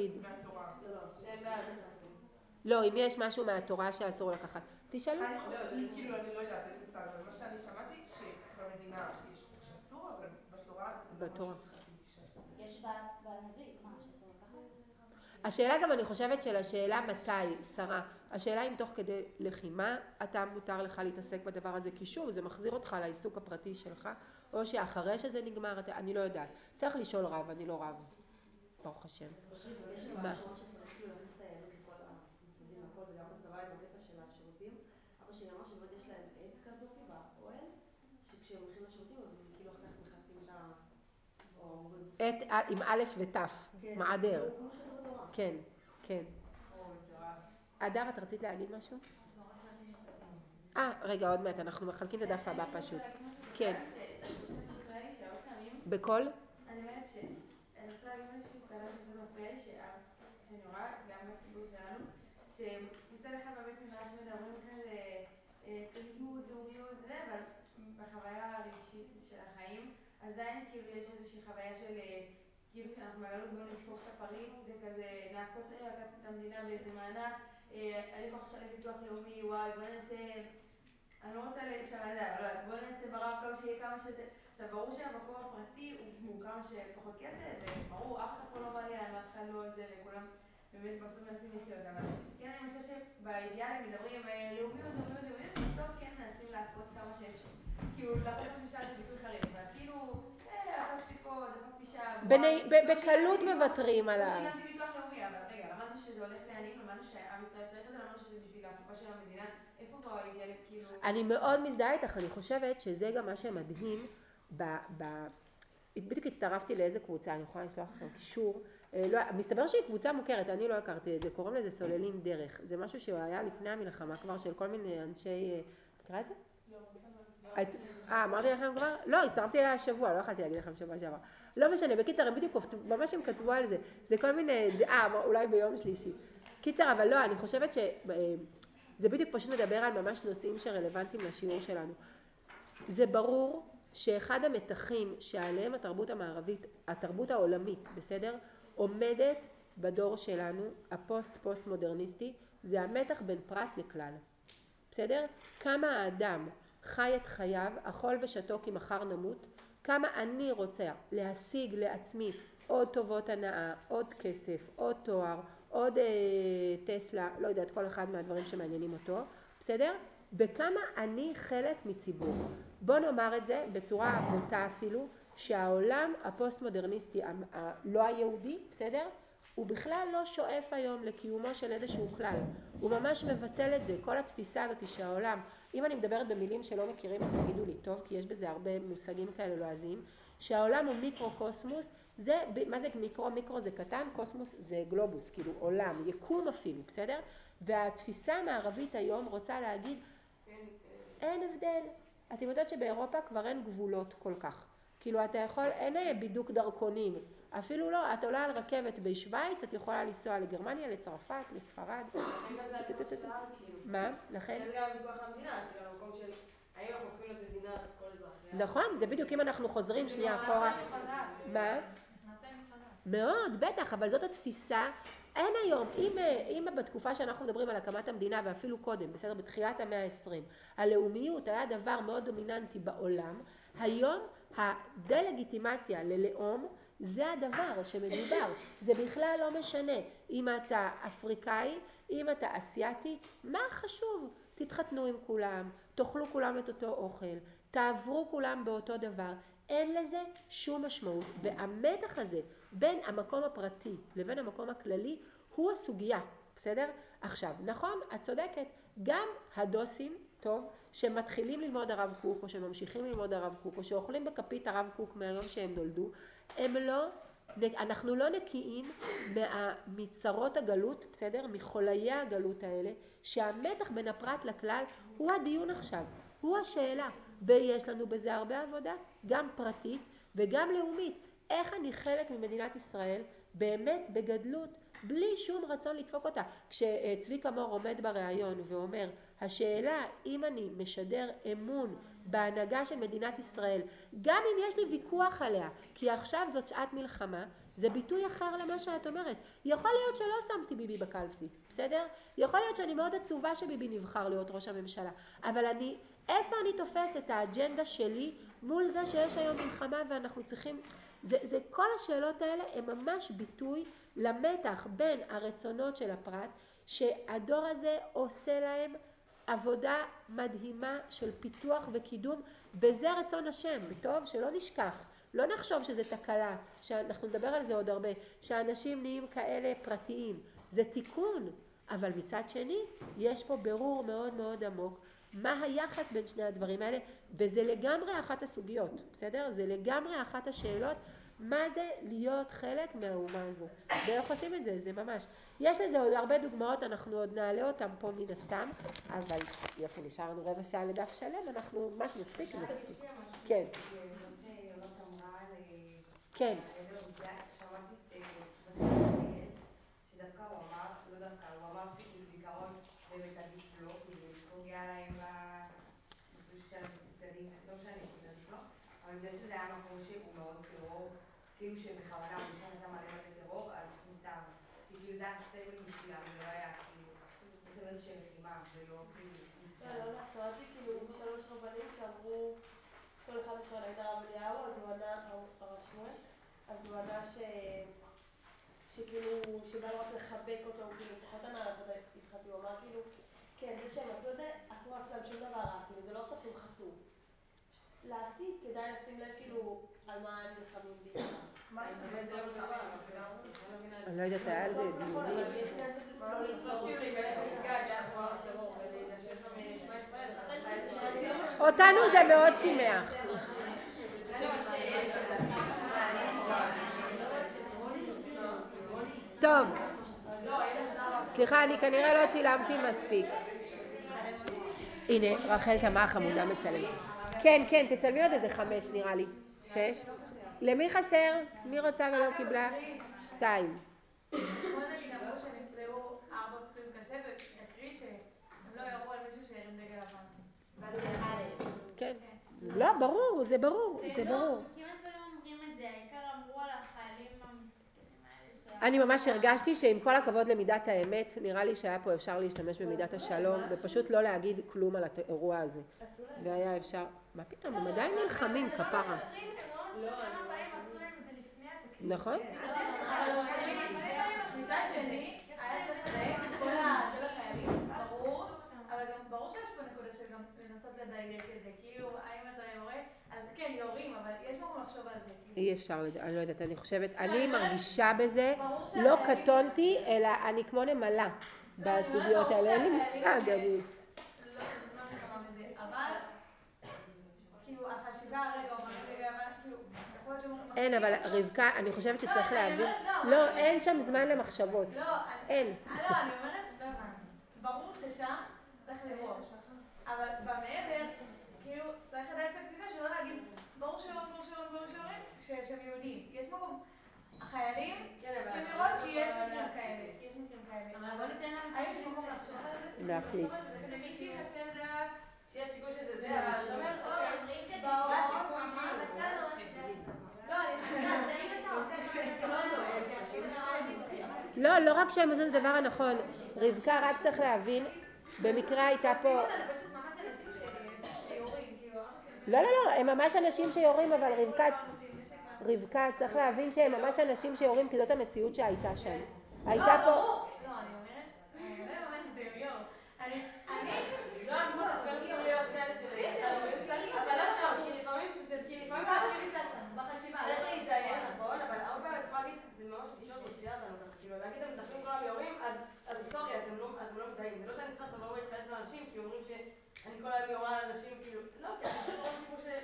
S1: לא, אם יש משהו מהתורה שאסור לקחת. תשאלו.
S5: אני חושבת, כאילו, אני לא יודעת, אין לי מושג, אבל מה שאני שמעתי, שבמדינה יש חוק שאסור, אבל בתורה זה משהו הלכתי שאסור.
S7: יש בנביא, מה, שאסור לקחת?
S1: השאלה גם, אני חושבת של השאלה מתי, שרה, השאלה אם תוך כדי לחימה, אתה מותר לך להתעסק בדבר הזה, כי שוב, זה מחזיר אותך לעיסוק הפרטי שלך, או שאחרי שזה נגמר, אתה, אני לא יודעת. צריך לשאול רב, אני לא רב. ברוך השם.
S2: יש לי משהו שצריך להכניס את היהדות לכל המשרדים והכל, וגם בצבא עם הקטע של השירותים. אבא שלי אמר שבאמת יש להם עט כזאת באוהל, שכשהם הולכים לשירותים, אז הם כאילו אחר כך מכסים את ה...
S1: עט עם א' ות', מעדר.
S2: כמו שכתוב בתורה.
S1: כן, כן. אדר, את רצית להגיד משהו? אה, רגע, עוד מעט, אנחנו מחלקים את הדף הבא פשוט. כן. בכל?
S3: אני אומרת ש... אני רוצה להגיד משהו שקצת שזה מפריע לי, שאני רואה גם בציבור שלנו, שמצד אחד באמת נדרש מדברים כזה פריטות, לאומיות וזה, אבל בחוויה הרגשית של החיים, עדיין כאילו יש איזושהי חוויה של כאילו כשאנחנו מגלות בוא נדפוק את הפריץ וכזה נעקוץ את המדינה באיזה מענק, אני כבר חשב לביטוח לאומי, וואי בוא נעשה, אני לא רוצה לשמדה, לא יודעת, בוא נעשה ברב-קו שיהיה כמה שזה, עכשיו ברור שהמקום הפרטי הוא כמה שפחות כסף, וברור, אף אחד פה לא בא לי, אף אחד לא זה, וכולם באמת בסוף מנסים לחיות, אבל כן אני חושבת שבאידיאלים מדברים לאומיות, לאומיות, לאומיות, בסוף כן מנסים להפות כמה שאפשר, כאילו להפות מה שאפשר את ביטוי חריף, אבל כאילו, אה, עפצתי פה, דפקתי שם,
S1: בקלות מבטרים על ה...
S3: לא שילמתי ביטוח לאומי, אבל רגע, למדנו שזה הולך לעניים, למדנו שעם ישראל צריך את זה, למדנו שזה בשביל ההפופה של המדינה, איפה פה האידיאלים כאילו...
S1: אני מאוד מזדהה איתך, אני חושבת שזה גם מה שמדהים ב... ב... בדיוק הצטרפתי לאיזה קבוצה, אני יכולה לשלוח לכם קישור, לא, מסתבר שהיא קבוצה מוכרת, אני לא הכרתי את זה, קוראים לזה סוללים דרך, זה משהו שהיה לפני המלחמה כבר של כל מיני אנשי, תקרא את זה? אה, אמרתי לכם כבר? לא, הצטרפתי אליה השבוע, לא יכולתי להגיד לכם שבוע שעבר. לא משנה, בקיצר, הם בדיוק, ממש הם כתבו על זה, זה כל מיני, אה, אולי ביום שלישי. קיצר, אבל לא, אני חושבת שזה בדיוק פשוט מדבר על ממש נושאים שרלוונטיים לשיעור שלנו. זה ברור שאחד המתחים שעליהם התרבות המערבית, התרבות העולמית, בסדר, עומדת בדור שלנו, הפוסט-פוסט מודרניסטי, זה המתח בין פרט לכלל. בסדר? כמה האדם חי את חייו, אכול ושתו כי מחר נמות, כמה אני רוצה להשיג לעצמי עוד טובות הנאה, עוד כסף, עוד תואר, עוד אה, טסלה, לא יודעת, כל אחד מהדברים שמעניינים אותו, בסדר? וכמה אני חלק מציבור. בוא נאמר את זה בצורה בוטה אפילו, שהעולם הפוסט-מודרניסטי, לא היהודי, בסדר? הוא בכלל לא שואף היום לקיומו של איזשהו כלל. הוא ממש מבטל את זה, כל התפיסה הזאת שהעולם, אם אני מדברת במילים שלא מכירים אז תגידו לי טוב, כי יש בזה הרבה מושגים כאלה לועזיים, שהעולם הוא מיקרו-קוסמוס, זה, מה זה מיקרו? מיקרו זה קטן, קוסמוס זה גלובוס, כאילו עולם, יקום אפילו, בסדר? והתפיסה המערבית היום רוצה להגיד, אין הבדל. אתם יודעות שבאירופה כבר אין גבולות כל כך. כאילו אתה יכול, אין בידוק דרכונים, אפילו לא, את עולה על רכבת בשוויץ, את יכולה לנסוע לגרמניה, לצרפת, לספרד. מה? לכן?
S5: זה גם ויכוח המדינה, כאילו המקום של האם אנחנו הופכים להיות מדינת כל אזרחיה.
S1: נכון, זה בדיוק אם אנחנו חוזרים שנייה אחורה. מה? מאוד, בטח, אבל זאת התפיסה. אין היום, אם, אם בתקופה שאנחנו מדברים על הקמת המדינה ואפילו קודם, בסדר, בתחילת המאה ה-עשרים, הלאומיות היה דבר מאוד דומיננטי בעולם, היום הדלגיטימציה ללאום זה הדבר שמדובר. זה בכלל לא משנה אם אתה אפריקאי, אם אתה אסיאטי, מה חשוב? תתחתנו עם כולם, תאכלו כולם את אותו אוכל, תעברו כולם באותו דבר. אין לזה שום משמעות. והמתח הזה בין המקום הפרטי לבין המקום הכללי הוא הסוגיה, בסדר? עכשיו, נכון, את צודקת, גם הדוסים, טוב, שמתחילים ללמוד הרב קוק או שממשיכים ללמוד הרב קוק או שאוכלים בכפית הרב קוק מהיום שהם נולדו, הם לא, אנחנו לא נקיים מצרות הגלות, בסדר? מחוליי הגלות האלה, שהמתח בין הפרט לכלל הוא הדיון עכשיו, הוא השאלה, ויש לנו בזה הרבה עבודה, גם פרטית וגם לאומית. איך אני חלק ממדינת ישראל באמת בגדלות, בלי שום רצון לדפוק אותה. כשצביקה מור עומד בריאיון ואומר, השאלה אם אני משדר אמון בהנהגה של מדינת ישראל, גם אם יש לי ויכוח עליה, כי עכשיו זאת שעת מלחמה, זה ביטוי אחר למה שאת אומרת. יכול להיות שלא שמתי ביבי בקלפי, בסדר? יכול להיות שאני מאוד עצובה שביבי נבחר להיות ראש הממשלה, אבל אני, איפה אני תופס את האג'נדה שלי מול זה שיש היום מלחמה ואנחנו צריכים, זה, זה כל השאלות האלה הם ממש ביטוי למתח בין הרצונות של הפרט, שהדור הזה עושה להם עבודה מדהימה של פיתוח וקידום, וזה רצון השם, טוב, שלא נשכח, לא נחשוב שזה תקלה, שאנחנו נדבר על זה עוד הרבה, שאנשים נהיים כאלה פרטיים, זה תיקון, אבל מצד שני יש פה ברור מאוד מאוד עמוק, מה היחס בין שני הדברים האלה, וזה לגמרי אחת הסוגיות, בסדר? זה לגמרי אחת השאלות, מה זה להיות חלק מהאומה הזו, ואיך עושים את זה, זה ממש. יש לזה עוד הרבה דוגמאות, אנחנו עוד נעלה אותם פה מן הסתם, אבל יופי, נשארנו רבע שעה לדף שלם, אנחנו ממש מספיק, מספיק. כן.
S2: מה שיונת אמרה על
S1: כן.
S2: הילד זה, שמעתי בשביל שדווקא הוא אמר, לא דווקא, הוא אמר שכאילו בעיקרון באמת עדיף לא, כי באמת פוגע להם בסוג של בגדים, לא משנה, כאילו עדיף לא, אבל בגלל שזה היה מקום שהוא מאוד טרור, כאילו שבכוונה הוא שם את המלא מלא טרור, אז מותר, כי כאילו זה היה סטייבל מסוים, זה לא היה כאילו סטייבל של לחימה, ולא כאילו
S4: לא, לא, לא, שמעתי כאילו שלוש רבנים שאמרו, כל אחד אחר נגד הרב אליהו, אז הוא ענה, הרב שמואל, אז הוא ענה ש... שכאילו, שבא לו רק לחבק אותו, הוא כאילו פחות ענה להלכות ההלכתי, הוא אמר כאילו, כן, זה שהם עשו את זה, אסור לעשות להם שום דבר רע, כאילו זה לא עכשיו שהם חטאו. לעתיד כדאי לשים לב כאילו על מה הם נלחמים בעיקר.
S5: באמת זה לא מלחמה, אבל זה גם לא מבינה את זה.
S1: אני לא יודעת, היה על זה דיונים.
S5: בסוף כאילו להיכנס למסגד ליד חומות טרור ולשיר שם שמע ישראל,
S1: אותנו זה מאוד שימח. טוב, סליחה, אני כנראה לא צילמתי מספיק. הנה, רחל תמה חמודה מצלמת. כן, כן, תצלמי עוד איזה חמש נראה לי. שש. למי חסר? מי רוצה ולא קיבלה? שתיים.
S3: בוא נגיד אמרו שנפצעו ארבע פצועים קשה והקרית שהם לא יראו על מישהו שהרים דגל לבן.
S1: כן. לא, ברור, זה ברור, זה ברור.
S6: כמעט ולא אומרים את זה, העיקר אמרו על החיילים המסכנים האלה.
S1: אני ממש הרגשתי שעם כל הכבוד למידת האמת, נראה לי שהיה פה אפשר להשתמש במידת השלום, ופשוט לא להגיד כלום על האירוע הזה. והיה אפשר, מה פתאום, הם עדיין נלחמים כפרה. נכון?
S3: מצד שני, היה צריך לדייק את כל של החיילים, ברור, אבל גם ברור שיש פה נקודה של גם לנסות לדייק את זה, כאילו, האם אתה יורה, אז כן, יורים, אבל יש מקום לחשוב על זה.
S1: אי אפשר, אני לא יודעת, אני חושבת, אני מרגישה בזה, לא קטונתי, אלא אני כמו נמלה בסוגיות האלה, אין לי מושג, אני...
S3: לא נקמה בזה, אבל... כאילו, החשיבה הרגע אומרים רגע, אבל כאילו, יכול להיות שאומרים...
S1: אין, אבל רבקה, אני חושבת שצריך להבין... לא, אין שם זמן למחשבות. אין.
S3: לא, אני אומרת, לא הבנתי. ברור ששם צריך לראות. אבל במעבר, כאילו, צריך לדעת את התפיסה שלא להגיד, ברור שלא, ברור שלא, ברור שלא, שהם יהודים. כי יש מקום, החיילים
S5: כן, אבל
S3: צריכים
S5: אנחנו
S3: לראות
S5: לא
S3: כי
S5: יכולים
S3: יש
S5: לדעת.
S3: מקרים כאלה, כי יש מקרים כאלה.
S6: אבל בוא ניתן להם
S3: האם יש מקום לחשוב על זה?
S1: להחליט.
S3: למי שייחסם דף,
S5: שיש סיכוי שזה זה, אבל אתה אומר,
S6: או,
S5: אוקיי,
S6: רבקה
S5: מה
S6: תקשורת,
S5: הסיכוי כאילו?
S6: מסקנות שזה...
S3: לא, אני מסכימה, זה אם יש הרבה
S5: זה לא טועה, כי אנחנו
S1: לא, לא רק שהם עושים את הדבר הנכון. רבקה רק צריך להבין, במקרה הייתה פה...
S3: זה פשוט ממש אנשים ש- שיורים, כאילו, אבא שלי...
S1: לא, לא, לא, הם ממש אנשים שיורים, אבל רבקה... רבקה, צריך להבין שהם ממש אנשים שיורים, כי זאת המציאות שהייתה שם. הייתה פה...
S3: לא, אני אומרת, אני לא ממש דמיון. אני, אני,
S5: לא, כמו שצריכים להיות כאלה של חלומים, אבל לא נכון, כי לפעמים שזה, כי לפעמים
S3: בחשיבה,
S5: צריך להתדיין, נכון, אבל הרבה פעמים את יכולה להגיד, זה ממש תקשורת מוציאה אותנו ככה, כאילו להגיד המתנחלים כולם יורים, אז סורי, אתם לא מדעים, זה לא שאני צריכה עכשיו לבוא להתחייב לאנשים, כי אומרים שאני כל היום יורה על אנשים, כאילו, לא, כי זה לא כמו ש...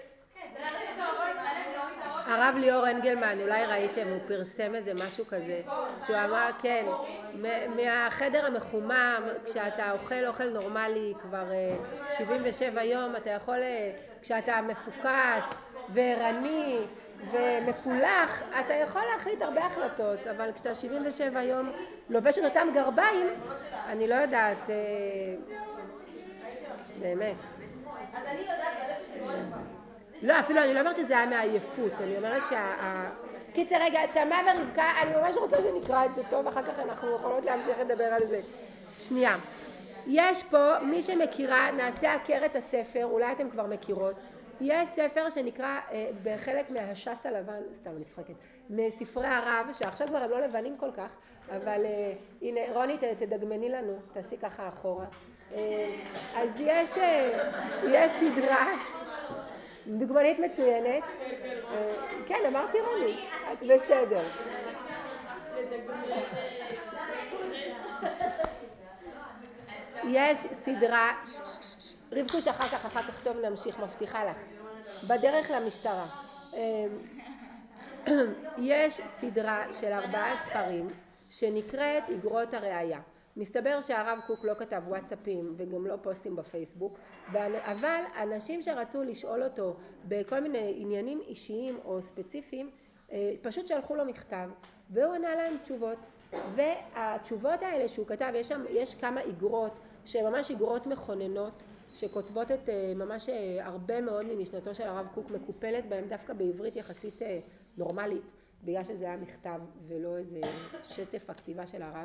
S1: הרב ליאור אנגלמן, אולי ראיתם, הוא פרסם איזה משהו כזה, שהוא אמר, כן, מהחדר המחומם, כשאתה אוכל אוכל נורמלי כבר שבעים ושבע יום, אתה יכול, כשאתה מפוקס וערני ומפולח, אתה יכול להחליט הרבה החלטות, אבל כשאתה שבעים ושבע יום לובש את אותם גרביים, אני לא יודעת, באמת.
S5: אז אני יודעת בלב שלי מאוד אכפת.
S1: לא, אפילו אני לא אומרת שזה היה מעייפות, אני אומרת שה... קיצר, רגע, תמה ורבקה, אני ממש רוצה שנקרא את זה טוב, אחר כך אנחנו יכולות להמשיך לדבר על זה. שנייה. יש פה, מי שמכירה, נעשה הכר את הספר, אולי אתם כבר מכירות. יש ספר שנקרא, אה, בחלק מהשס הלבן, סתם אני צחקת, מספרי הרב, שעכשיו כבר הם לא לבנים כל כך, אבל אה, הנה, רוני, ת, תדגמני לנו, תעשי ככה אחורה. אה, אז יש, אה, יש סדרה, דוגמנית מצוינת. כן, אמרתי רוני, את בסדר. יש סדרה, רבקוש אחר כך, אחר כך טוב נמשיך, מבטיחה לך. בדרך למשטרה. יש סדרה של ארבעה ספרים שנקראת אגרות הראייה. מסתבר שהרב קוק לא כתב וואטסאפים וגם לא פוסטים בפייסבוק, אבל אנשים שרצו לשאול אותו בכל מיני עניינים אישיים או ספציפיים, פשוט שלחו לו מכתב והוא ענה להם תשובות. והתשובות האלה שהוא כתב, יש, שם, יש כמה אגרות שהן ממש אגרות מכוננות שכותבות את ממש הרבה מאוד ממשנתו של הרב קוק, מקופלת בהם דווקא בעברית יחסית נורמלית, בגלל שזה היה מכתב ולא איזה שטף הכתיבה של הרב.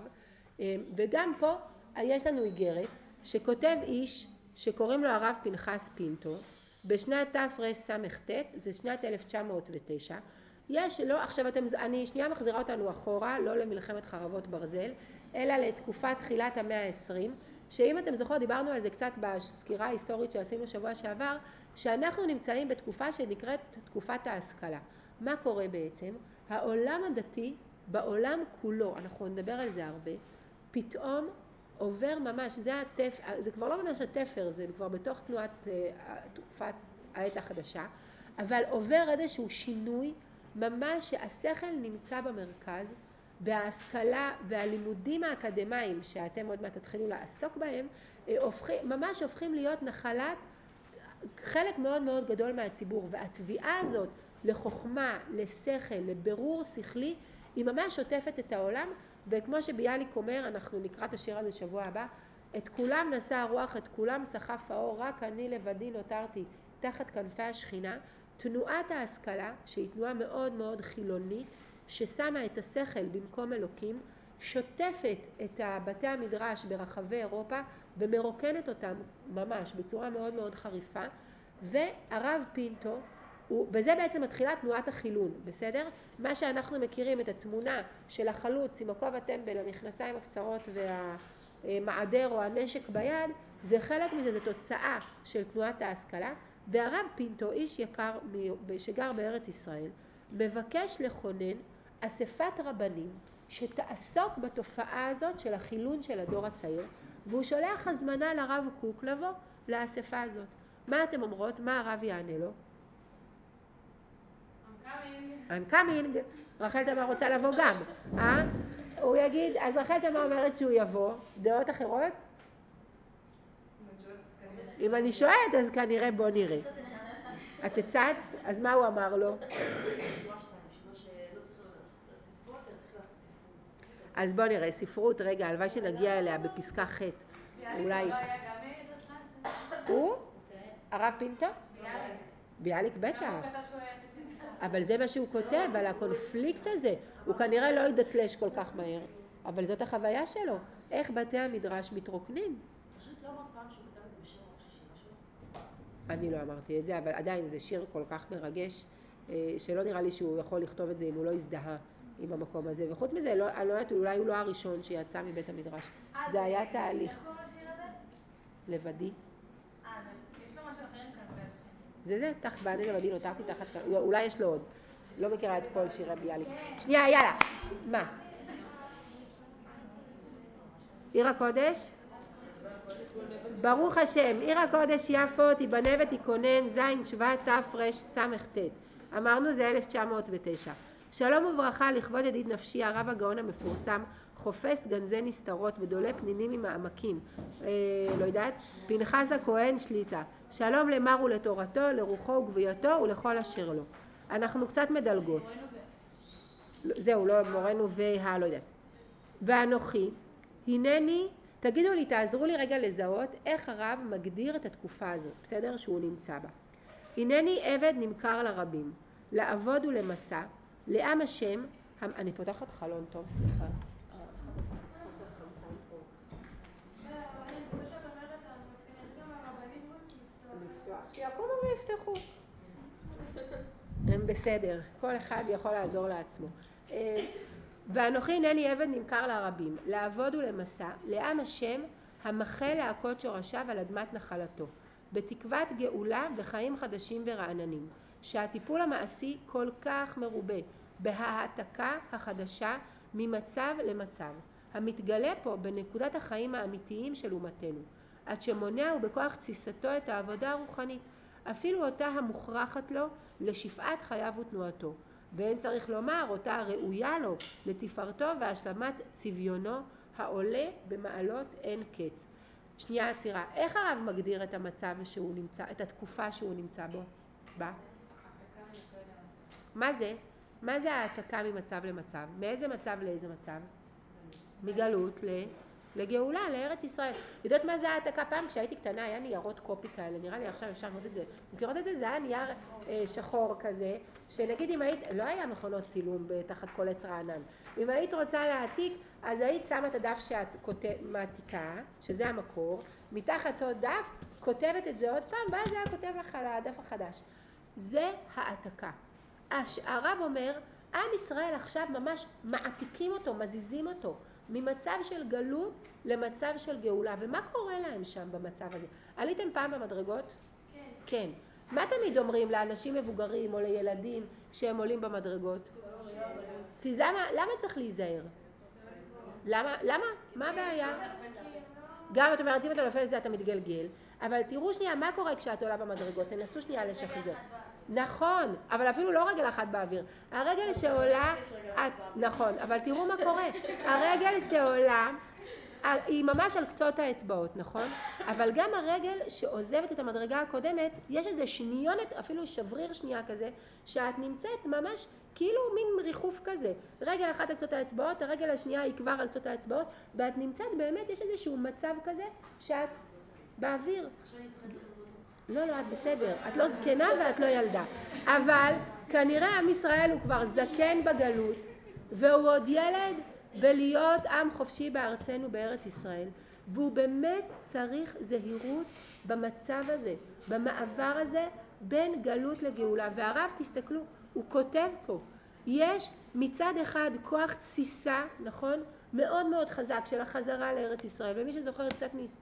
S1: וגם פה יש לנו איגרת שכותב איש שקוראים לו הרב פנחס פינטו בשנת תרס"ט, זה שנת אלף תשע מאות ותשע. יש, לא, עכשיו אתם, אני שנייה מחזירה אותנו אחורה, לא למלחמת חרבות ברזל, אלא לתקופת תחילת המאה העשרים, שאם אתם זוכרות, דיברנו על זה קצת בסקירה ההיסטורית שעשינו שבוע שעבר, שאנחנו נמצאים בתקופה שנקראת תקופת ההשכלה. מה קורה בעצם? העולם הדתי בעולם כולו, אנחנו נדבר על זה הרבה, פתאום עובר ממש, זה, התפ... זה כבר לא ממש התפר, זה כבר בתוך תנועת תקופת העת החדשה, אבל עובר איזשהו שינוי ממש שהשכל נמצא במרכז, וההשכלה והלימודים האקדמיים שאתם עוד מעט תתחילו לעסוק בהם, הופכים, ממש הופכים להיות נחלת חלק מאוד מאוד גדול מהציבור, והתביעה הזאת לחוכמה, לשכל, לבירור שכלי, היא ממש שוטפת את העולם, וכמו שביאליק אומר, אנחנו נקרא את השיר הזה שבוע הבא, את כולם נשא הרוח, את כולם סחף האור, רק אני לבדי נותרתי תחת כנפי השכינה. תנועת ההשכלה, שהיא תנועה מאוד מאוד חילונית, ששמה את השכל במקום אלוקים, שוטפת את בתי המדרש ברחבי אירופה ומרוקנת אותם ממש בצורה מאוד מאוד חריפה. והרב פינטו, וזה בעצם מתחילה תנועת החילון, בסדר? מה שאנחנו מכירים את התמונה של החלוץ עם הכובע טמבל, המכנסיים הקצרות והמעדר או הנשק ביד, זה חלק מזה, זה תוצאה של תנועת ההשכלה. והרב פינטו, איש יקר שגר בארץ ישראל, מבקש לכונן אספת רבנים שתעסוק בתופעה הזאת של החילון של הדור הצעיר, והוא שולח הזמנה לרב קוק לבוא לאספה הזאת. מה אתם אומרות? מה הרב יענה לו? I'm coming. רחל תמר רוצה לבוא גם. אה? הוא יגיד, אז רחל תמר אומרת שהוא יבוא. דעות אחרות? אם אני שואלת, אז כנראה בוא נראה. את הצעת? אז מה הוא אמר לו? אז בוא נראה, ספרות, רגע, הלוואי שנגיע אליה בפסקה ח' אולי.
S3: ביאליק לא היה גם דרכה?
S1: הוא? הרב פינטו?
S3: ביאליק.
S1: ביאליק בטח.
S3: הוא כתב שהוא היה יחסית נשאר.
S1: אבל זה מה שהוא כותב, על הקונפליקט הזה. הוא כנראה לא ידקלש כל כך מהר, אבל זאת החוויה שלו. איך בתי המדרש מתרוקנים?
S4: פשוט לא אמרת פעם שהוא כתב את זה בשם ראש השירה שלו?
S1: אני לא אמרתי את זה, אבל עדיין זה שיר כל כך מרגש, שלא נראה לי שהוא יכול לכתוב את זה אם הוא לא הזדהה עם המקום הזה. וחוץ מזה, לא, אני לא יודעת, אולי הוא לא הראשון שיצא מבית המדרש. זה היה תהליך.
S3: איך קוראים לשיר הזה?
S1: לבדי.
S3: אה, יש לו משהו אחרים כאן בגלל שכן.
S1: זה זה, תחת בעני לבדי, נותרתי תחת כאן. אולי יש לו עוד. לא מכירה את כל שירי ביאליק. שנייה, יאללה. מה? עיר הקודש? ברוך השם, עיר הקודש יפו תיבנה ותיכונן זין שבט תר"ש ס"ט. אמרנו זה אלף תשע מאות ותשע. שלום וברכה לכבוד ידיד נפשי הרב הגאון המפורסם, חופש גנזי נסתרות ודולה פנינים ממעמקים, אה, לא יודעת, פנחס הכהן שליטה. שלום למר ולתורתו, לרוחו וגבייתו ולכל אשר לו. אנחנו קצת מדלגות. זהו, לא מורנו וה, לא יודעת. ואנוכי, הנני, תגידו לי, תעזרו לי רגע לזהות איך הרב מגדיר את התקופה הזאת, בסדר? שהוא נמצא בה. הנני עבד נמכר לרבים, לעבוד ולמסע, לעם השם, אני פותחת חלון טוב, סליחה. שיקומו ויפתחו. הם בסדר, כל אחד יכול לעזור לעצמו. ואנוכי הנני עבד נמכר לרבים, לעבוד ולמסע, לעם השם המחה להכות שורשיו על אדמת נחלתו, בתקוות גאולה וחיים חדשים ורעננים, שהטיפול המעשי כל כך מרובה בהעתקה החדשה ממצב למצב, המתגלה פה בנקודת החיים האמיתיים של אומתנו, עד שמונע ובכוח תסיסתו את העבודה הרוחנית, אפילו אותה המוכרחת לו לשפעת חייו ותנועתו, ואין צריך לומר אותה הראויה לו לתפארתו והשלמת צביונו העולה במעלות אין קץ. שנייה עצירה, איך הרב מגדיר את המצב שהוא נמצא, את התקופה שהוא נמצא בו? בה? מה זה? מה זה העתקה ממצב למצב? מאיזה מצב לאיזה מצב? מגלות ל... לגאולה, לארץ ישראל. יודעת מה זה העתקה? פעם כשהייתי קטנה היה ניירות קופי כאלה, נראה לי עכשיו אפשר לראות את זה. מכירות את זה? זה היה נייר אה, שחור כזה, שנגיד אם היית, לא היה מכונות צילום תחת כל עץ רענן. אם היית רוצה להעתיק, אז היית שמה את הדף שאת כותב, מעתיקה, שזה המקור, מתחת עוד דף, כותבת את זה עוד פעם, ואז זה היה כותב לך על הדף החדש. זה העתקה. הרב אומר, עם ישראל עכשיו ממש מעתיקים אותו, מזיזים אותו, ממצב של גלות למצב של גאולה. ומה קורה להם שם במצב הזה? עליתם פעם במדרגות?
S4: כן.
S1: כן. מה תמיד אומרים לאנשים מבוגרים או לילדים שהם עולים במדרגות? כי למה, למה צריך להיזהר? למה? למה? מה הבעיה? גם את אומרת, אם אתה נופל את זה אתה מתגלגל, אבל תראו שנייה מה קורה כשאת עולה במדרגות, תנסו שנייה לשחזר. נכון, אבל אפילו לא רגל אחת באוויר. הרגל שעולה, את, נכון, אבל תראו מה קורה. הרגל שעולה, היא ממש על קצות האצבעות, נכון? אבל גם הרגל שעוזבת את המדרגה הקודמת, יש איזה שניונת, אפילו שבריר שנייה כזה, שאת נמצאת ממש כאילו מין ריחוף כזה. רגל אחת על קצות האצבעות, הרגל השנייה היא כבר על קצות האצבעות, ואת נמצאת באמת, יש איזשהו מצב כזה שאת באוויר. לא, לא, את בסדר. את לא זקנה ואת לא ילדה. אבל כנראה עם ישראל הוא כבר זקן בגלות, והוא עוד ילד בלהיות עם חופשי בארצנו, בארץ ישראל. והוא באמת צריך זהירות במצב הזה, במעבר הזה בין גלות לגאולה. והרב, תסתכלו, הוא כותב פה, יש מצד אחד כוח תסיסה, נכון? מאוד מאוד חזק של החזרה לארץ ישראל. ומי שזוכר קצת מהיסטוריה,